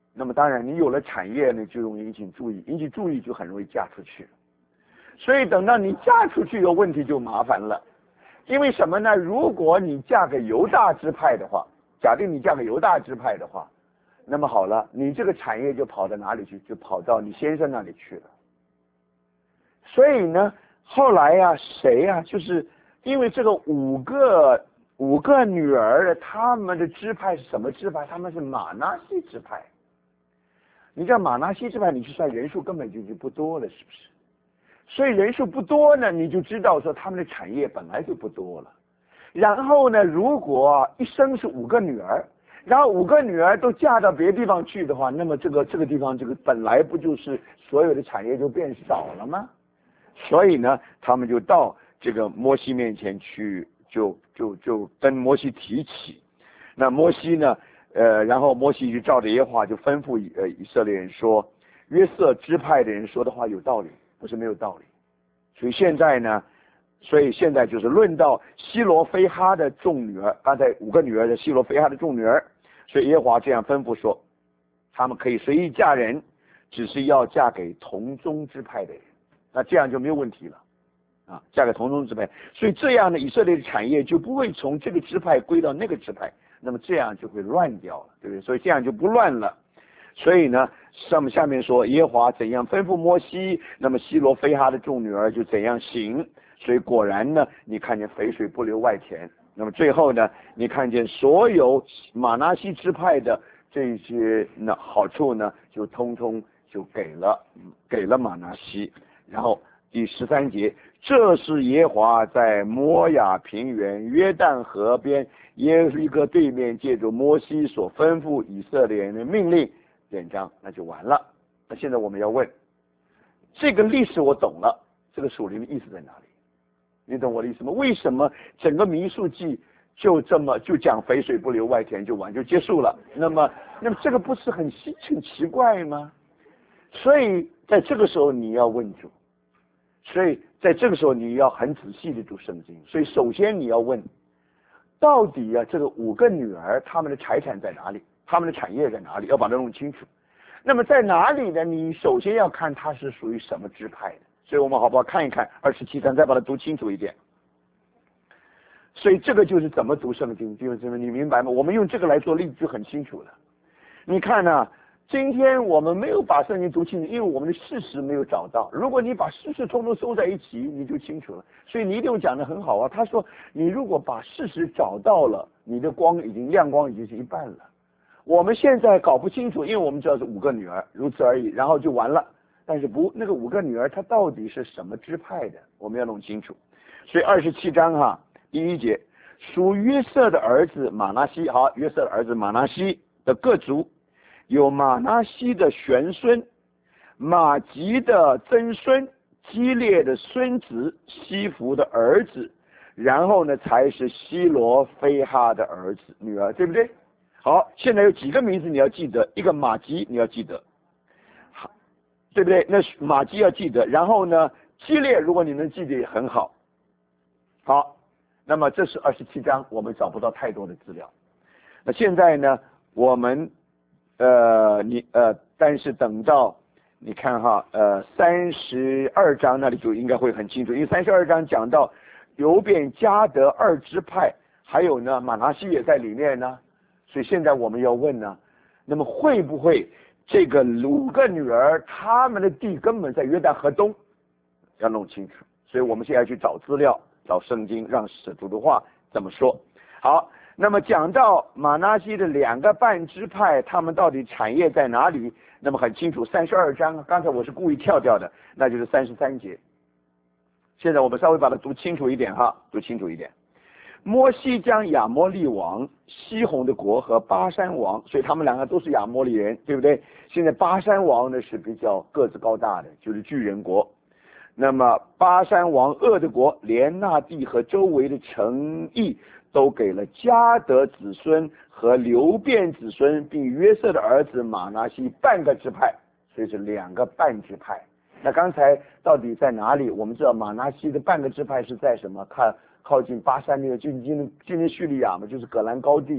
那么当然你有了产业呢，就容易引起注意，引起注意就很容易嫁出去。所以等到你嫁出去有问题就麻烦了。因为什么呢？如果你嫁给犹大支派的话，假定你嫁给犹大支派的话，那么好了，你这个产业就跑到哪里去？就跑到你先生那里去了。所以呢，后来呀、啊，谁呀、啊？就是因为这个五个五个女儿的，他们的支派是什么支派？他们是马拿西支派。你知道马拿西支派，你去算人数根本就就不多了，是不是？所以人数不多呢，你就知道说他们的产业本来就不多了。然后呢，如果一生是五个女儿，然后五个女儿都嫁到别的地方去的话，那么这个这个地方这个本来不就是所有的产业就变少了吗？所以呢，他们就到这个摩西面前去，就就就跟摩西提起。那摩西呢，呃，然后摩西就照着耶和华就吩咐以呃以色列人说，约瑟支派的人说的话有道理，不是没有道理。所以现在呢，所以现在就是论到西罗非哈的众女儿，刚才五个女儿的西罗非哈的众女儿，所以耶和华这样吩咐说，他们可以随意嫁人，只是要嫁给同宗支派的人，那这样就没有问题了啊，嫁给同宗支派，所以这样的以色列的产业就不会从这个支派归到那个支派，那么这样就会乱掉了，对不对？所以这样就不乱了。所以呢，上面下面说耶和华怎样吩咐摩西，那么西罗非哈的众女儿就怎样行。所以果然呢，你看见肥水不流外田。那么最后呢，你看见所有马拿西支派的这些那好处呢，就通通就给了给了马拿西。然后第十三节，这是耶和华在摩亚平原约旦河边耶利哥对面借着摩西所吩咐以色列人的命令。典章，那就完了。那现在我们要问，这个历史我懂了，这个属灵的意思在哪里？你懂我的意思吗？为什么整个民数记就这么就讲肥水不流外田就完就结束了？那么，那么这个不是很稀很奇怪吗？所以在这个时候你要问主，所以在这个时候你要很仔细的读圣经。所以首先你要问，到底啊这个五个女儿她们的财产在哪里？他们的产业在哪里？要把它弄清楚。那么在哪里呢？你首先要看它是属于什么支派的。所以我们好不好看一看二十七章，再把它读清楚一点。所以这个就是怎么读圣经，就是你明白吗？我们用这个来做例子就很清楚了。你看呢、啊，今天我们没有把圣经读清楚，因为我们的事实没有找到。如果你把事实通通收在一起，你就清楚了。所以你一定讲得很好啊。他说，你如果把事实找到了，你的光已经亮光已经是一半了。我们现在搞不清楚，因为我们知道是五个女儿，如此而已，然后就完了。但是不，那个五个女儿她到底是什么支派的，我们要弄清楚。所以二十七章哈，第一节，属约瑟的儿子马拿西，好，约瑟的儿子马拿西的各族，有马拿西的玄孙，马吉的曾孙，基列的孙子，西弗的儿子，然后呢才是西罗非哈的儿子女儿，对不对？好，现在有几个名字你要记得，一个马基你要记得，好，对不对？那马基要记得，然后呢，基列如果你能记得也很好。好，那么这是二十七章，我们找不到太多的资料。那现在呢，我们呃你呃，但是等到你看哈，呃三十二章那里就应该会很清楚，因为三十二章讲到流便、迦得二支派，还有呢马拿西也在里面呢。所以现在我们要问呢，那么会不会这个五个女儿她们的地根本在约旦河东？要弄清楚。所以我们现在去找资料，找圣经，让使徒的话怎么说。好，那么讲到马拿西的两个半支派，他们到底产业在哪里？那么很清楚，三十二章，刚才我是故意跳掉的，那就是三十三节。现在我们稍微把它读清楚一点哈，读清楚一点。摩西将亚摩利王西宏的国和巴山王，所以他们两个都是亚摩利人，对不对？现在巴山王呢是比较个子高大的，就是巨人国。那么巴山王鄂的国，连那地和周围的城邑都给了迦得子孙和流便子孙，并约瑟的儿子马拿西半个支派，所以是两个半支派。那刚才到底在哪里？我们知道马拿西的半个支派是在什么？看靠近巴山那个，就今天今天叙利亚嘛，就是葛兰高地嘛，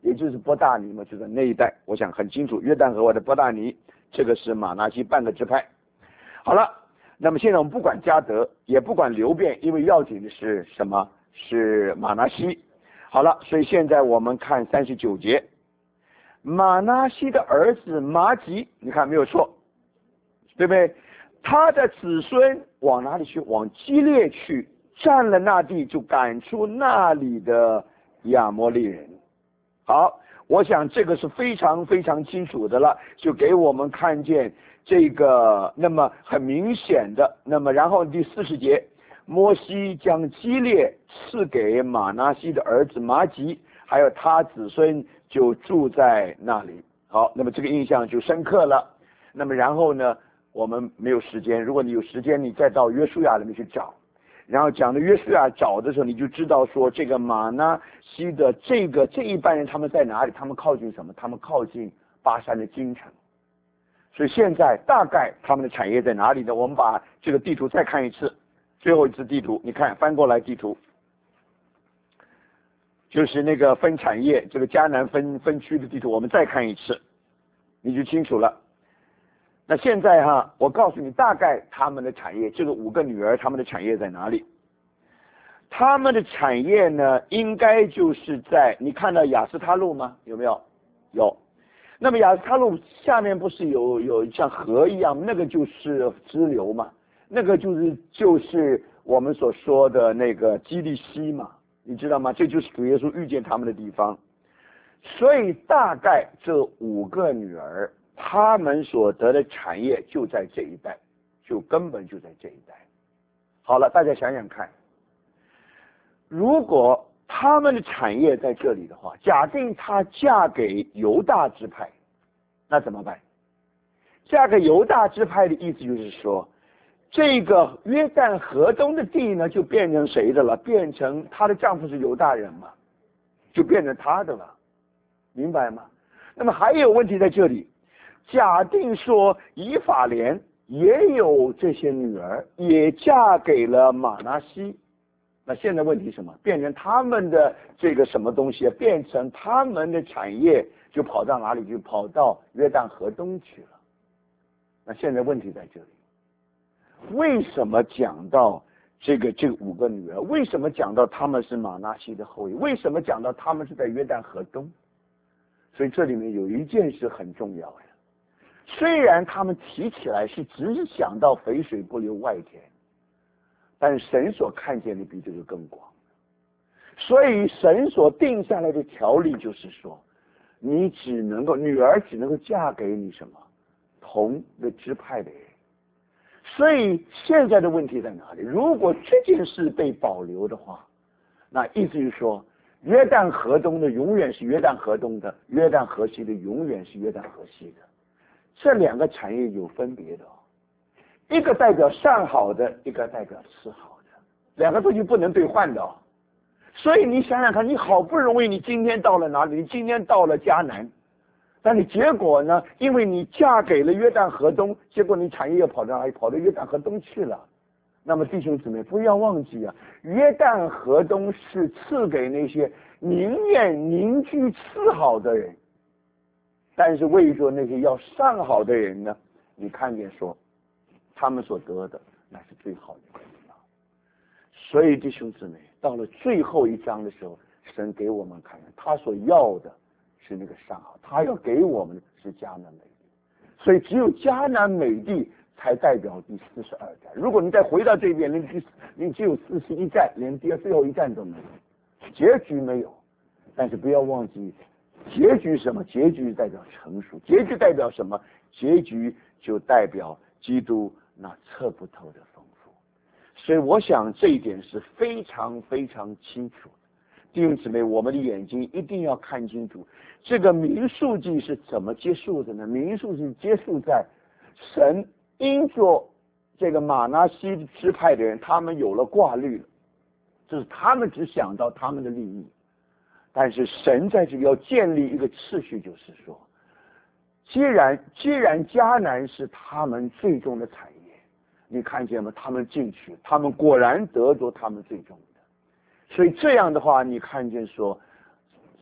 也就是伯大尼嘛，就是那一带，我想很清楚，约旦河外的伯大尼，这个是马拿西半个支派。好了，那么现在我们不管迦得，也不管流变，因为要紧的是什么？是马拿西。好了，所以现在我们看三十九节，马拿西的儿子马吉，你看没有错，对不对？他的子孙往哪里去？往基列去，占了那地，就赶出那里的亚摩利人。好，我想这个是非常非常清楚的了，就给我们看见这个那么很明显的。那么然后第四十节，摩西将基列赐给马拿西的儿子马吉，还有他子孙就住在那里。好，那么这个印象就深刻了。那么然后呢，我们没有时间，如果你有时间，你再到约书亚里面去找。然后讲的约书亚找的时候，你就知道说这个马拿西的这个这一班人他们在哪里？他们靠近什么？他们靠近巴山的京城。所以现在大概他们的产业在哪里呢？我们把这个地图再看一次，最后一次地图，你看翻过来地图，就是那个分产业这个迦南分分区的地图，我们再看一次，你就清楚了。那现在哈，我告诉你大概他们的产业，这个五个女儿他们的产业在哪里？他们的产业呢，应该就是在你看到雅斯他路吗？有没有？有。那么雅斯他路下面不是有有像河一样，那个就是支流嘛，那个就是就是我们所说的那个基利溪嘛，你知道吗？这就是主耶稣遇见他们的地方。所以大概这五个女儿，他们所得的产业就在这一带，就根本就在这一带。好了，大家想想看，如果他们的产业在这里的话，假定她嫁给犹大支派，那怎么办？嫁给犹大支派的意思就是说，这个约旦河东的地呢，就变成谁的了？变成她的丈夫是犹大人嘛，就变成她的了，明白吗？那么还有问题在这里。假定说以法莲也有这些女儿，也嫁给了马拿西，那现在问题是什么？变成他们的这个什么东西，变成他们的产业就跑到哪里去？跑到约旦河东去了。那现在问题在这里，为什么讲到这个这五个女儿？为什么讲到他们是马拿西的后裔？为什么讲到他们是在约旦河东？所以这里面有一件事很重要呀。虽然他们提起来是只是想到肥水不流外田，但神所看见的比这个更广。所以神所定下来的条例就是说，你只能够女儿只能够嫁给你什么同的支派的人。所以现在的问题在哪里？如果这件事被保留的话，那意思就是说，约旦河东的永远是约旦河东的，约旦河西的永远是约旦河西的。这两个产业有分别的哦，一个代表上好的，一个代表次好的，两个东西不能兑换的哦。所以你想想看，你好不容易你今天到了哪里？你今天到了迦南，但你结果呢？因为你嫁给了约旦河东，结果你产业又跑到哪里？跑到约旦河东去了。那么弟兄姊妹不要忘记啊，约旦河东是赐给那些宁愿凝聚次好的人。但是为说那些要上好的人呢，你看见说他们所得的那是最好的地方。所以弟兄姊妹，到了最后一章的时候，神给我们看看他所要的是那个上好，他要给我们的是迦南美地。所以只有迦南美地才代表第四十二站。如果你再回到这边，连第你只有四十一站，连第最后一站都没有，结局没有。但是不要忘记，结局什么？结局代表成熟。结局代表什么？结局就代表基督那测不透的丰富。所以我想这一点是非常非常清楚的。弟兄姊妹，我们的眼睛一定要看清楚，这个民数记是怎么结束的呢？民数记结束在神因着这个马拿西支派的人，他们有了挂虑了，就是他们只想到他们的利益。但是神在这里要建立一个次序，就是说，既然既然迦南是他们最终的产业，你看见吗？他们进去，他们果然得着他们最终的。所以这样的话，你看见说，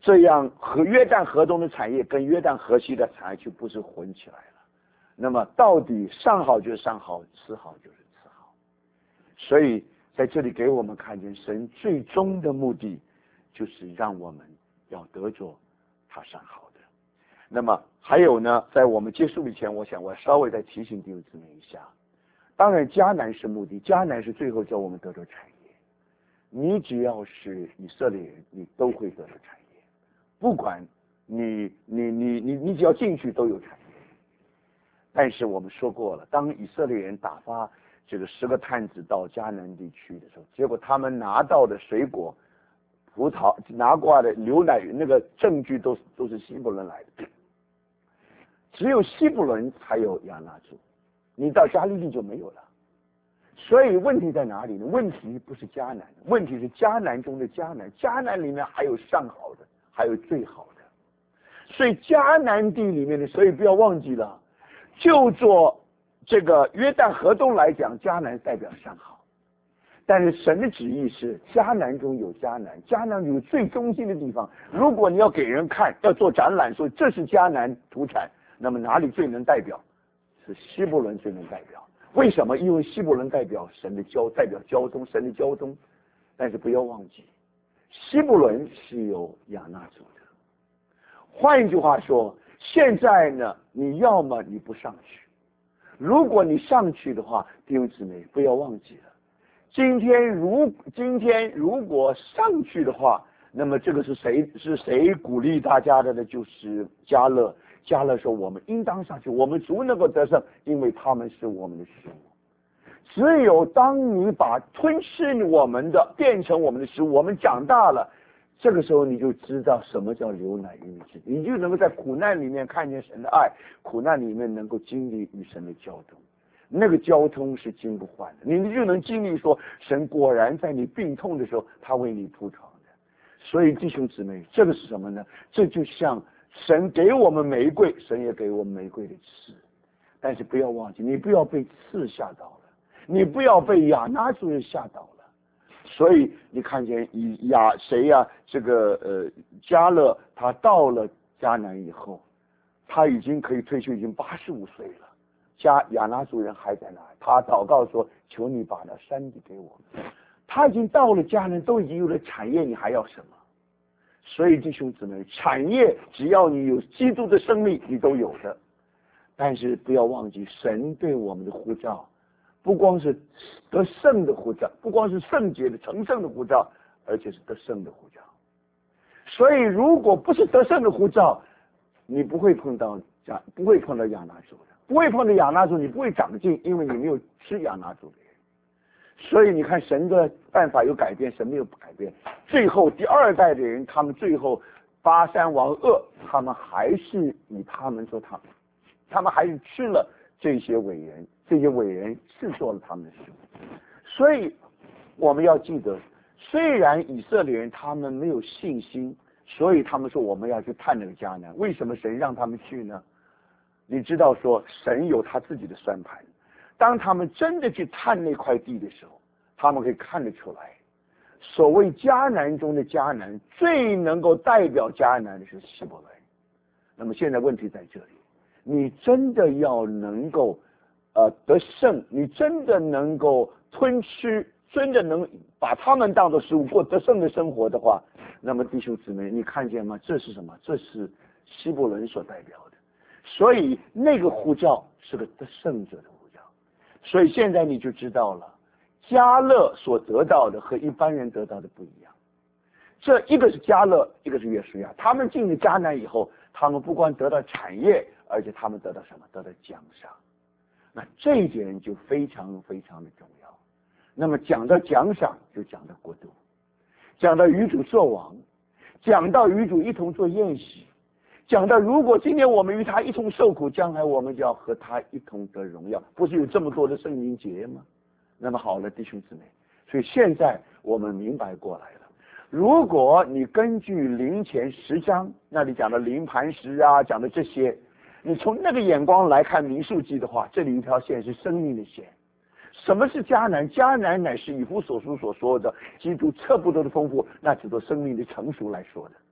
这样和约旦河东的产业跟约旦河西的产业就不是混起来了。那么到底上好就是上好，次好就是次好。所以在这里给我们看见神最终的目的就是让我们要得着他上好的。那么还有呢，在我们结束以前，我想我稍微再提醒弟兄姊妹一下，当然迦南是目的，迦南是最后叫我们得着产业。你只要是以色列人，你都会得着产业，不管你你你你你只要进去都有产业。但是我们说过了，当以色列人打发这个十个探子到迦南地区的时候，结果他们拿到的水果、葡萄、拿过来的牛奶，那个证据都都是希伯伦来的，只有希伯伦才有亚纳族，你到加利利就没有了。所以问题在哪里呢？问题不是迦南，问题是迦南中的迦南，迦南里面还有上好的，还有最好的。所以迦南地里面的，所以不要忘记了，就做这个约旦河东来讲，迦南代表上好，但是神的旨意是迦南中有迦南，迦南有最中心的地方。如果你要给人看，要做展览说这是迦南土产，那么哪里最能代表？是希伯伦最能代表。为什么？因为希伯伦代表神的交，代表交通，神的交通。但是不要忘记，希伯伦是有亚纳族的。换一句话说，现在呢，你要么你不上去，如果你上去的话，弟兄姊妹不要忘记了，今天如今天如果上去的话，那么这个是谁是谁鼓励大家的呢？就是迦勒。迦勒说我们应当上去，我们足能够得胜，因为他们是我们的食物。只有当你把吞噬我们的变成我们的食物，我们长大了，这个时候你就知道什么叫流奶与蜜之地，你就能够在苦难里面看见神的爱，苦难里面能够经历与神的交通，那个交通是经不换的，你就能经历说神果然在你病痛的时候他为你铺床的。所以弟兄姊妹，这个是什么呢？这就像神给我们玫瑰，神也给我们玫瑰的刺，但是不要忘记，你不要被刺吓到了，你不要被亚纳族人吓到了。所以你看见以亚谁呀、啊？这个呃迦勒他到了迦南以后，他已经可以退休，已经八十五岁了。迦亚纳族人还在那，他祷告说：“求你把那山地给我们。”他已经到了迦南，都已经有了产业，你还要什么？所以弟兄姊妹，产业只要你有基督的生命，你都有的。但是不要忘记，神对我们的呼召，不光是得胜的呼召，不光是圣洁的成圣的呼召，而且是得胜的呼召。所以如果不是得胜的呼召，你不会碰到亚，不会碰到亚纳族的，不会碰到亚纳族，你不会长进，因为你没有吃亚纳族的人。所以你看神的办法有改变，神没有改变。最后第二代的人，他们最后巴山王噩，他们还是以他们说他们，他们还是吃了这些伟人，这些伟人是做了他们的食物。所以我们要记得，虽然以色列人他们没有信心，所以他们说我们要去探那个迦南。为什么神让他们去呢？你知道说神有他自己的算盘。当他们真的去探那块地的时候，他们可以看得出来，所谓迦南中的迦南，最能够代表迦南的是希伯伦。那么现在问题在这里，你真的要能够呃得胜，你真的能够吞吃，真的能把他们当作食物过得胜的生活的话，那么弟兄姊妹，你看见吗？这是什么？这是希伯伦所代表的。所以那个呼召是个得胜者的呼召。所以现在你就知道了，迦勒所得到的和一般人得到的不一样。这一个是迦勒，一个是约书亚。他们进了迦南以后，他们不光得到产业，而且他们得到什么？得到奖赏。那这一点就非常非常的重要。那么讲到奖赏，就讲到国度，讲到与主作王，讲到与主一同做宴席，讲到如果今天我们与他一同受苦，将来我们就要和他一同得荣耀。不是有这么多的圣经节吗？那么好了，弟兄姊妹，所以现在我们明白过来了。如果你根据灵前十章那里讲的灵磐石啊，讲的这些，你从那个眼光来看民数记的话，这里一条线是生命的线。什么是迦南？迦南乃是以弗所书所说的基督测不得的丰富，那只做生命的成熟来说的。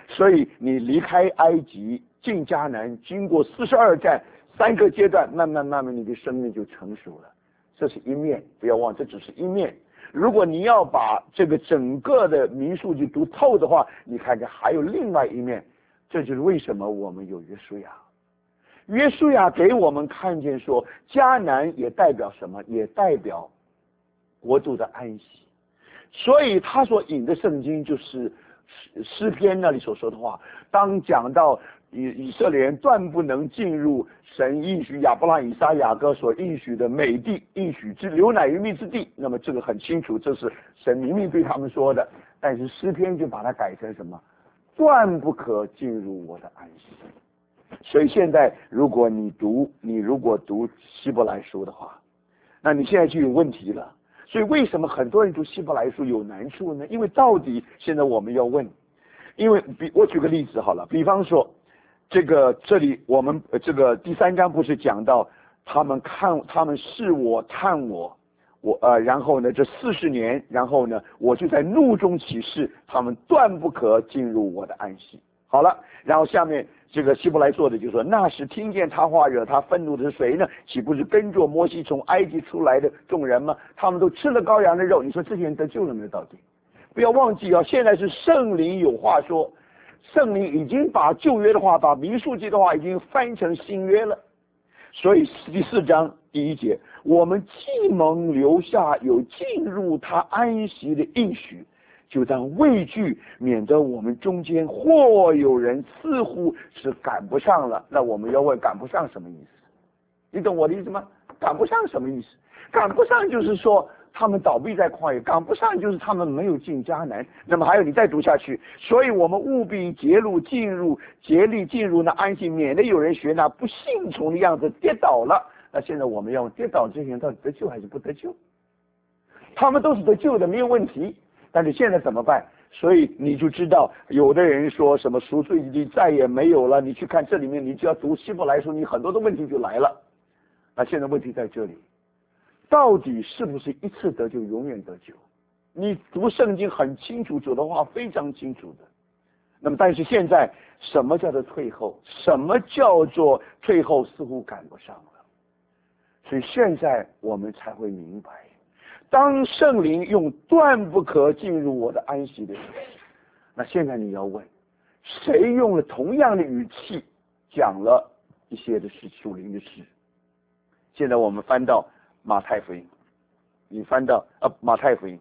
所以你离开埃及进迦南，经过四十二战三个阶段，慢慢慢慢你的生命就成熟了。这是一面，不要忘，这只是一面。如果你要把这个整个的民数记读透的话，你看见还有另外一面。这就是为什么我们有约书亚。约书亚给我们看见说，迦南也代表什么？也代表国度的安息。所以他所引的圣经就是诗篇那里所说的话。当讲到以以色列人断不能进入神应许亚伯拉罕、以撒、雅各所应许的美地，应许之流奶与蜜之地，那么这个很清楚，这是神明明对他们说的。但是诗篇就把它改成什么？断不可进入我的安息。所以现在如果你读你如果读希伯来书的话，那你现在就有问题了。所以为什么很多人读希伯来书有难处呢？因为到底现在我们要问，因为比我举个例子好了，比方说这个这里我们这个第三章不是讲到他们看他们视我探我我呃然后呢这四十年，然后呢我就在怒中起誓，他们断不可进入我的安息。好了，然后下面这个希伯来做的就说，那时听见他话惹他愤怒的是谁呢？岂不是跟着摩西从埃及出来的众人吗？他们都吃了羔羊的肉。你说这些人得救了没有？到底不要忘记啊，现在是圣灵有话说，圣灵已经把旧约的话，把民数记的话已经翻成新约了。所以第四章第一节，我们既蒙留下有进入他安息的应许，就当畏惧，免得我们中间或有人似乎是赶不上了。那我们要问，赶不上什么意思？你懂我的意思吗？赶不上什么意思？赶不上就是说他们倒闭在旷野，赶不上就是他们没有进迦南。那么还有你再读下去，所以我们务必竭力进入竭力进入那安息，免得有人学那不信从的样子跌倒了。那现在我们要问，跌倒这些人到底得救还是不得救？他们都是得救的，没有问题。但是现在怎么办？所以你就知道，有的人说什么赎罪的再也没有了，你去看这里面，你只要读希伯来书，你很多的问题就来了。那现在问题在这里，到底是不是一次得救永远得救？你读圣经很清楚，主的话非常清楚的。那么但是现在什么叫做退后？什么叫做退后似乎赶不上了？所以现在我们才会明白，当圣灵用断不可进入我的安息的时候，那现在你要问，谁用了同样的语气讲了一些的事，属灵的事？现在我们翻到马太福音，你翻到啊马太福音，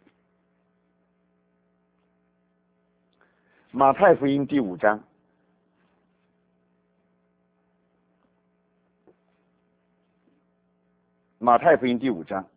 马太福音第五章。马太福音第五章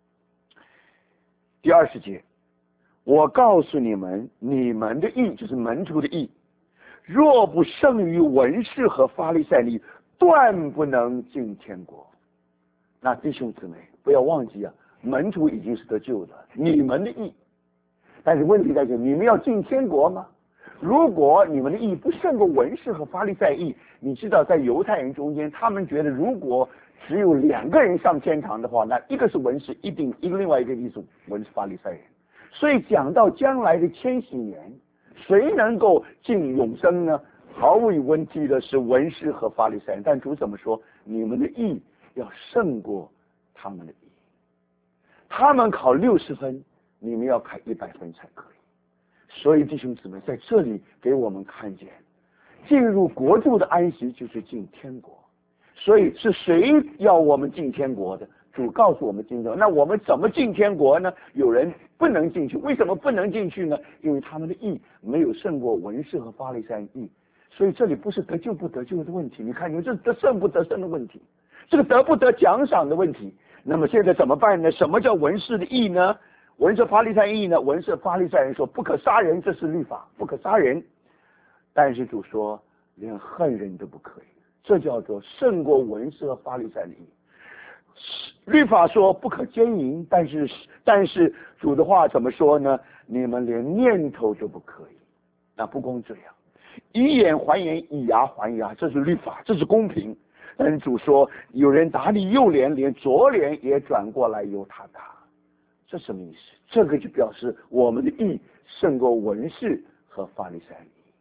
第二十节，我告诉你们，你们的义，就是门徒的义，若不胜于文士和法利赛人，断不能进天国。那弟兄姊妹不要忘记啊，门徒已经是得救的，你们的义，但是问题在这，你们要进天国吗？如果你们的义不胜过文士和法利赛义，你知道在犹太人中间，他们觉得如果只有两个人上天堂的话，那一个是文士，一定一个另外一个就是文士法利赛人。所以讲到将来的千禧年，谁能够进永生呢？毫无问题的是文士和法利赛人。但主怎么说？你们的义要胜过他们的义。他们考六十分，你们要考一百分才可以。所以弟兄姊妹在这里给我们看见，进入国度的安息就是进天国。所以是谁要我们进天国的？主告诉我们进天国。那我们怎么进天国呢？有人不能进去，为什么不能进去呢？因为他们的义没有胜过文士和法利赛人义。所以这里不是得救不得救的问题，你看，你这是得胜不得胜的问题，这个得不得奖赏的问题。那么现在怎么办呢？什么叫文士的义呢？文士法利赛人义呢？文士法利赛人说不可杀人，这是律法，不可杀人。但是主说连恨人都不可以，这叫做胜过文士和法利赛人义。律法说不可奸淫，但是但是主的话怎么说呢？你们连念头都不可以。那不光这样，以眼还眼，以牙还牙，这是律法，这是公平。但是主说，有人打你右脸，连左脸也转过来由他打，这什么意思？这个就表示我们的义胜过文士和法利赛人义。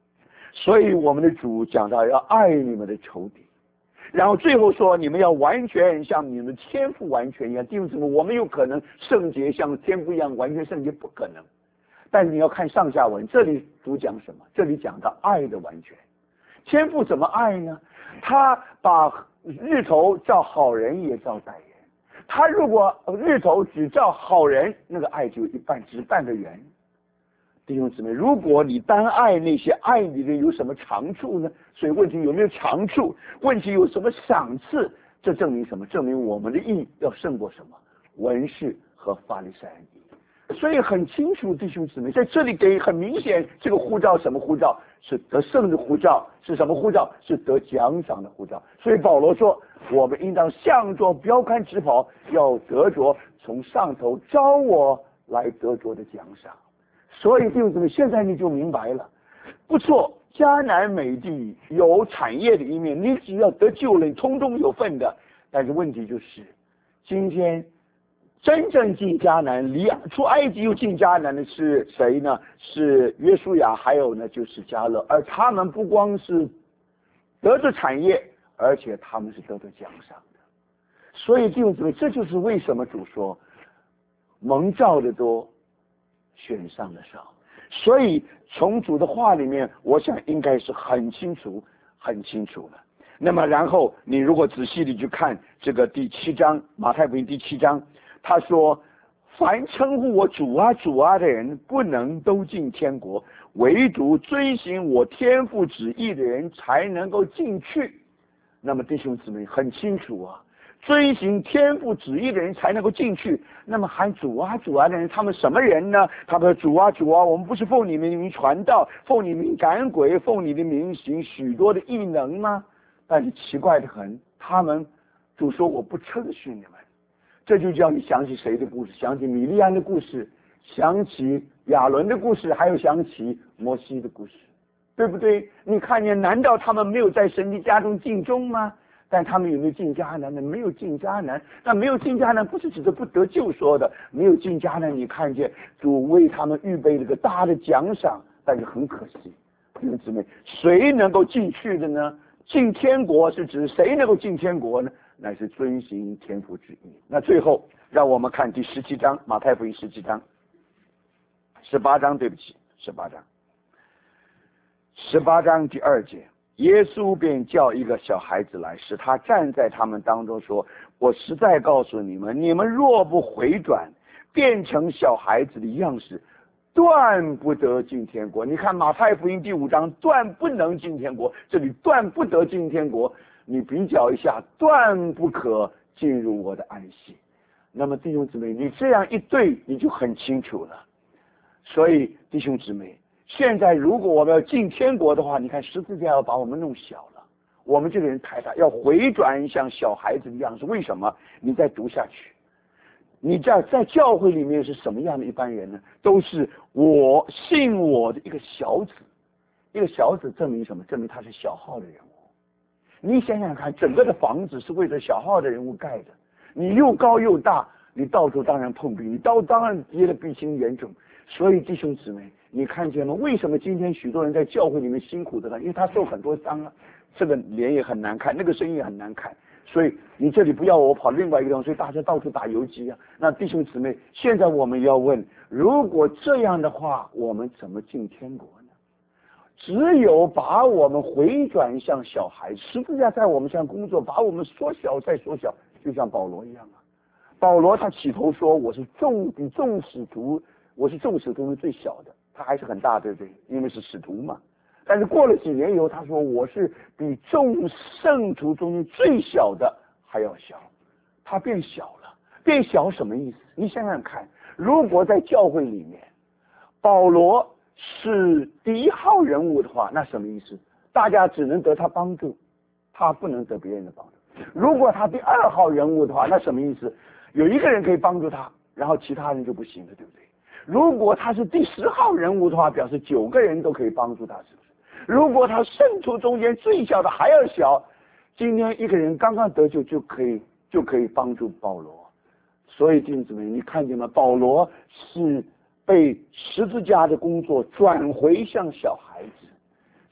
所以我们的主讲到要爱你们的仇敌，然后最后说你们要完全像你们天父完全一样。弟兄姊妹，我们有可能圣洁像天父一样完全圣洁？不可能。但你要看上下文，这里主讲什么？这里讲到爱的完全。天父怎么爱呢？他把日头照好人也照歹人。他如果日头只照好人，那个爱就一半，只半个圆。弟兄姊妹，如果你单爱那些爱你的人，有什么长处呢？所以问题有没有长处？问题有什么赏赐？这证明什么？证明我们的义要胜过什么？文士和法利赛人义。所以很清楚，弟兄姊妹，在这里给很明显，这个呼召什么呼召？是得胜的呼召。是什么呼召？是得奖赏的呼召。所以保罗说，我们应当向着标杆直跑，要得着从上头招我来得着的奖赏。所以弟兄姊妹，现在你就明白了，不错，迦南美地有产业的一面，你只要得救了，你通通有份的。但是问题就是，今天真正进迦南，离出埃及又进迦南的是谁呢？是约书亚，还有呢就是迦勒。而他们不光是得着产业，而且他们是得着奖赏的。所以弟兄姊妹，这就是为什么主说蒙召的多，选上的少。所以从主的话里面，我想应该是很清楚很清楚了。那么然后你如果仔细的去看这个第七章，马太福音第七章，他说凡称呼我主啊主啊的人，不能都进天国，唯独遵行我天父旨意的人才能够进去。那么弟兄姊妹很清楚啊，遵行天父旨意的人才能够进去。那么喊主啊主啊的人，他们什么人呢？他们说主啊主啊，我们不是奉你们的名传道，奉你名赶鬼，奉你的名行许多的异能吗？但是奇怪的很，他们主说我不称许你们。这就叫你想起谁的故事？想起米利安的故事，想起亚伦的故事，还有想起摩西的故事，对不对？你看见，难道他们没有在神的家中尽忠吗？但他们有没有进迦南呢？没有进迦南。那没有进迦南不是指着不得救说的，没有进迦南，你看见主为他们预备了个大的奖赏。但是很可惜，弟兄姊妹，谁能够进去的呢？进天国是指谁能够进天国呢？乃是遵行天父旨意。那最后让我们看第十七章，马太福音十七章，十八章，对不起，十八章，十八章第二节，耶稣便叫一个小孩子来，使他站在他们当中，说：我实在告诉你们，你们若不回转，变成小孩子的样式，断不得进天国。你看马太福音第五章，断不能进天国，这里断不得进天国，你比较一下，断不可进入我的安息。那么弟兄姊妹，你这样一对，你就很清楚了。所以弟兄姊妹，现在如果我们要进天国的话，你看十字架要把我们弄小了，我们这个人太大，要回转像小孩子的样子。为什么？你再读下去，你在在教会里面是什么样的一般人呢？都是我信我的一个小子，一个小子证明什么？证明他是小号的人物。你想想看，整个的房子是为了小号的人物盖的，你又高又大，你到处当然碰壁，你到当然跌得鼻青脸肿。所以弟兄姊妹，你看见吗？为什么今天许多人在教会里面辛苦的呢？因为他受很多伤啊，这个脸也很难看，那个声音也很难看。所以你这里不要我跑另外一个地方，所以大家到处打游击啊。那弟兄姊妹，现在我们要问，如果这样的话，我们怎么进天国呢？只有把我们回转向小孩，十字架在我们身上工作，把我们缩小再缩小，就像保罗一样啊。保罗他起头说我是众比众使徒，我是众使徒中最小的，他还是很大，对不对？因为是使徒嘛。但是过了几年以后，他说我是比众圣徒中最小的还要小，他变小了。变小什么意思？你想想看，如果在教会里面保罗是第一号人物的话，那什么意思？大家只能得他帮助，他不能得别人的帮助。如果他第二号人物的话，那什么意思？有一个人可以帮助他，然后其他人就不行了，对不对？如果他是第十号人物的话，表示九个人都可以帮助他，是不是？如果他圣徒中间最小的还要小，今天一个人刚刚得救就可以就可以帮助保罗。所以弟兄姊妹，你看见吗？保罗是被十字架的工作转回向小孩子，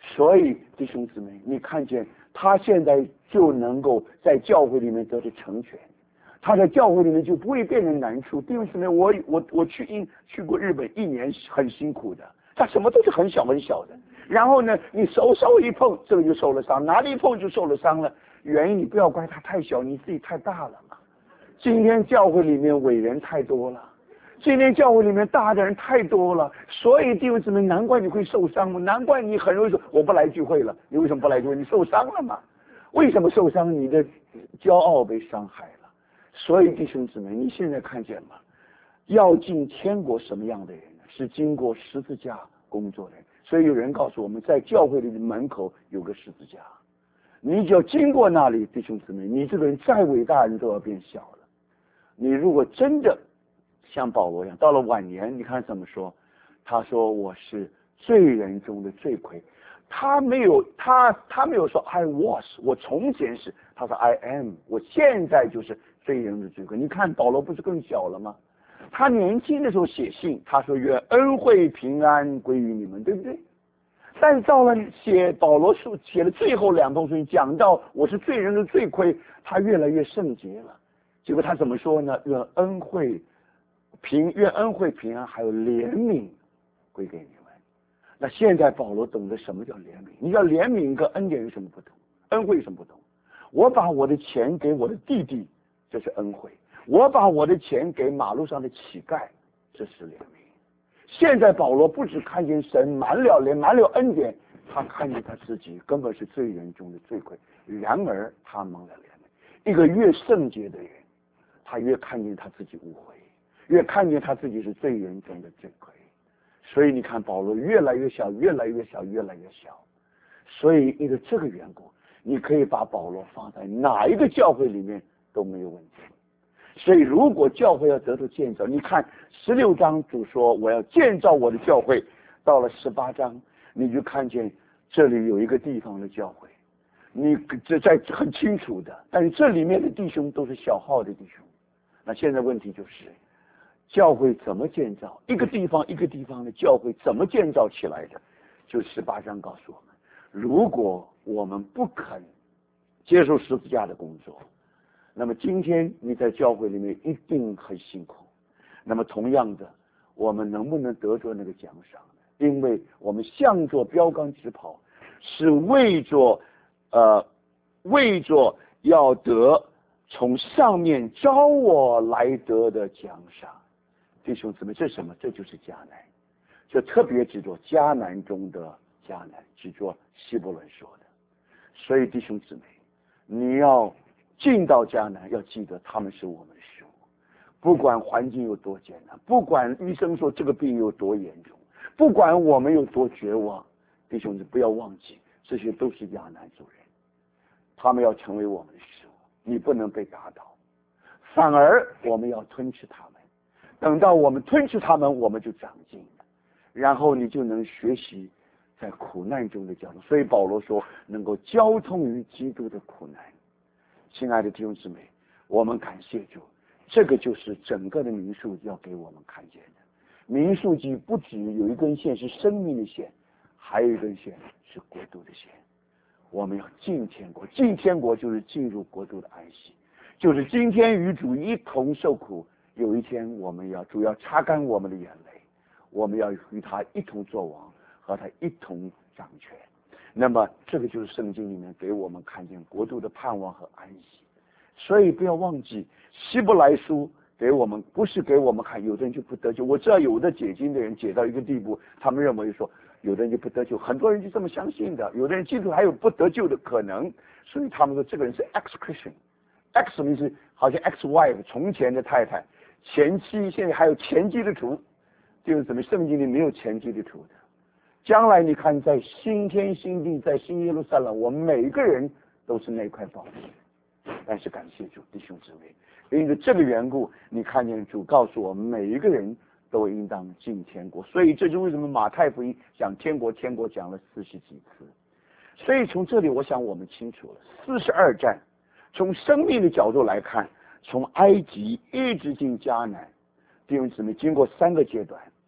所以弟兄姊妹，你看见他现在就能够在教会里面得到成全，他在教会里面就不会变成难处。弟兄姊妹，我我我去英去过日本一年，很辛苦的，他什么都是很小很小的。然后呢，你手稍微一碰，这个就受了伤，哪里一碰就受了伤了。原因你不要怪他太小，你自己太大了嘛。今天教会里面伟人太多了，今天教会里面大的人太多了，所以弟兄姊妹，难怪你会受伤嘛，难怪你很容易说我不来聚会了。你为什么不来聚会？你受伤了嘛？为什么受伤？你的骄傲被伤害了。所以弟兄姊妹，你现在看见吗？要进天国什么样的人呢？是经过十字架工作的人。所以有人告诉我们，在教会里的门口有个十字架，你只要经过那里，弟兄姊妹，你这个人再伟大的人都要变小了。你如果真的像保罗一样，到了晚年，你看怎么说？他说我是罪人中的罪魁。他没有他他没有说 I was， 我从前是，他说 I am， 我现在就是罪人的罪魁。你看保罗不是更小了吗？他年轻的时候写信，他说愿恩惠平安归于你们，对不对？但是到了写保罗书写的最后两封书信，讲到我是罪人的罪魁，他越来越圣洁了。结果他怎么说呢？愿恩惠平愿恩惠平安还有怜悯归给你们。那现在保罗懂得什么叫怜悯？你知道怜悯跟恩典有什么不同？恩惠有什么不同？我把我的钱给我的弟弟，这是恩惠；我把我的钱给马路上的乞丐，这是怜悯。现在保罗不只看见神满了怜满了恩典，他看见他自己根本是罪人中的罪魁。然而他蒙了怜悯。一个越圣洁的人，他越看见他自己污秽，越看见他自己是罪人中的罪魁。所以你看保罗越来越小，越来越小，越来越小。所以因为这个缘故，你可以把保罗放在哪一个教会里面都没有问题。所以如果教会要得到建造，你看十六章主说我要建造我的教会，到了十八章你就看见这里有一个地方的教会，你这在很清楚的，但是这里面的弟兄都是小号的弟兄。那现在问题就是教会怎么建造？一个地方一个地方的教会怎么建造起来的？就十八章告诉我们，如果我们不肯接受十字架的工作，那么今天你在教会里面一定很辛苦。那么同样的，我们能不能得着那个奖赏呢？因为我们向着标杆直跑，是为着呃为着要得从上面招我来得的奖赏。弟兄姊妹，这是什么？这就是迦南，就特别指着迦南中的迦南，指着希伯伦说的。所以弟兄姊妹，你要进到迦南，要记得他们是我们的食物。不管环境有多艰难，不管医生说这个病有多严重，不管我们有多绝望，弟兄姊妹不要忘记，这些都是亚南族人，他们要成为我们的食物，你不能被打倒，反而我们要吞吃他们。等到我们吞吃他们，我们就长进了，然后你就能学习在苦难中的交通。所以保罗说能够交通于基督的苦难。亲爱的弟兄姊妹，我们感谢主，这个就是整个的民数要给我们看见的。民数记不只有一根线是生命的线，还有一根线是国度的线。我们要进天国，进天国就是进入国度的安息，就是今天与主一同受苦，有一天我们要主要擦干我们的眼泪，我们要与他一同作王，和他一同掌权。那么这个就是圣经里面给我们看见国度的盼望和安息。所以不要忘记希伯来书给我们不是给我们看有的人就不得救。我知道有的解经的人解到一个地步，他们认为说有的人就不得救，很多人就这么相信的，有的人基督还有不得救的可能，所以他们说这个人是 ex Christian。 X 什么意思？好像 ex wife 从前的太太，前妻，现在还有前基督徒，就是怎么圣经里没有前基督徒的。将来你看在新天新地，在新耶路撒冷，我们每一个人都是那块宝石。但是感谢主，弟兄姊妹，因为这个缘故，你看见主告诉我们每一个人都应当进天国。所以这就为什么马太福音讲天国天国讲了四十几次。所以从这里我想我们清楚了，四十二战从生命的角度来看，从埃及一直进迦南，弟兄姊妹经过三个阶段，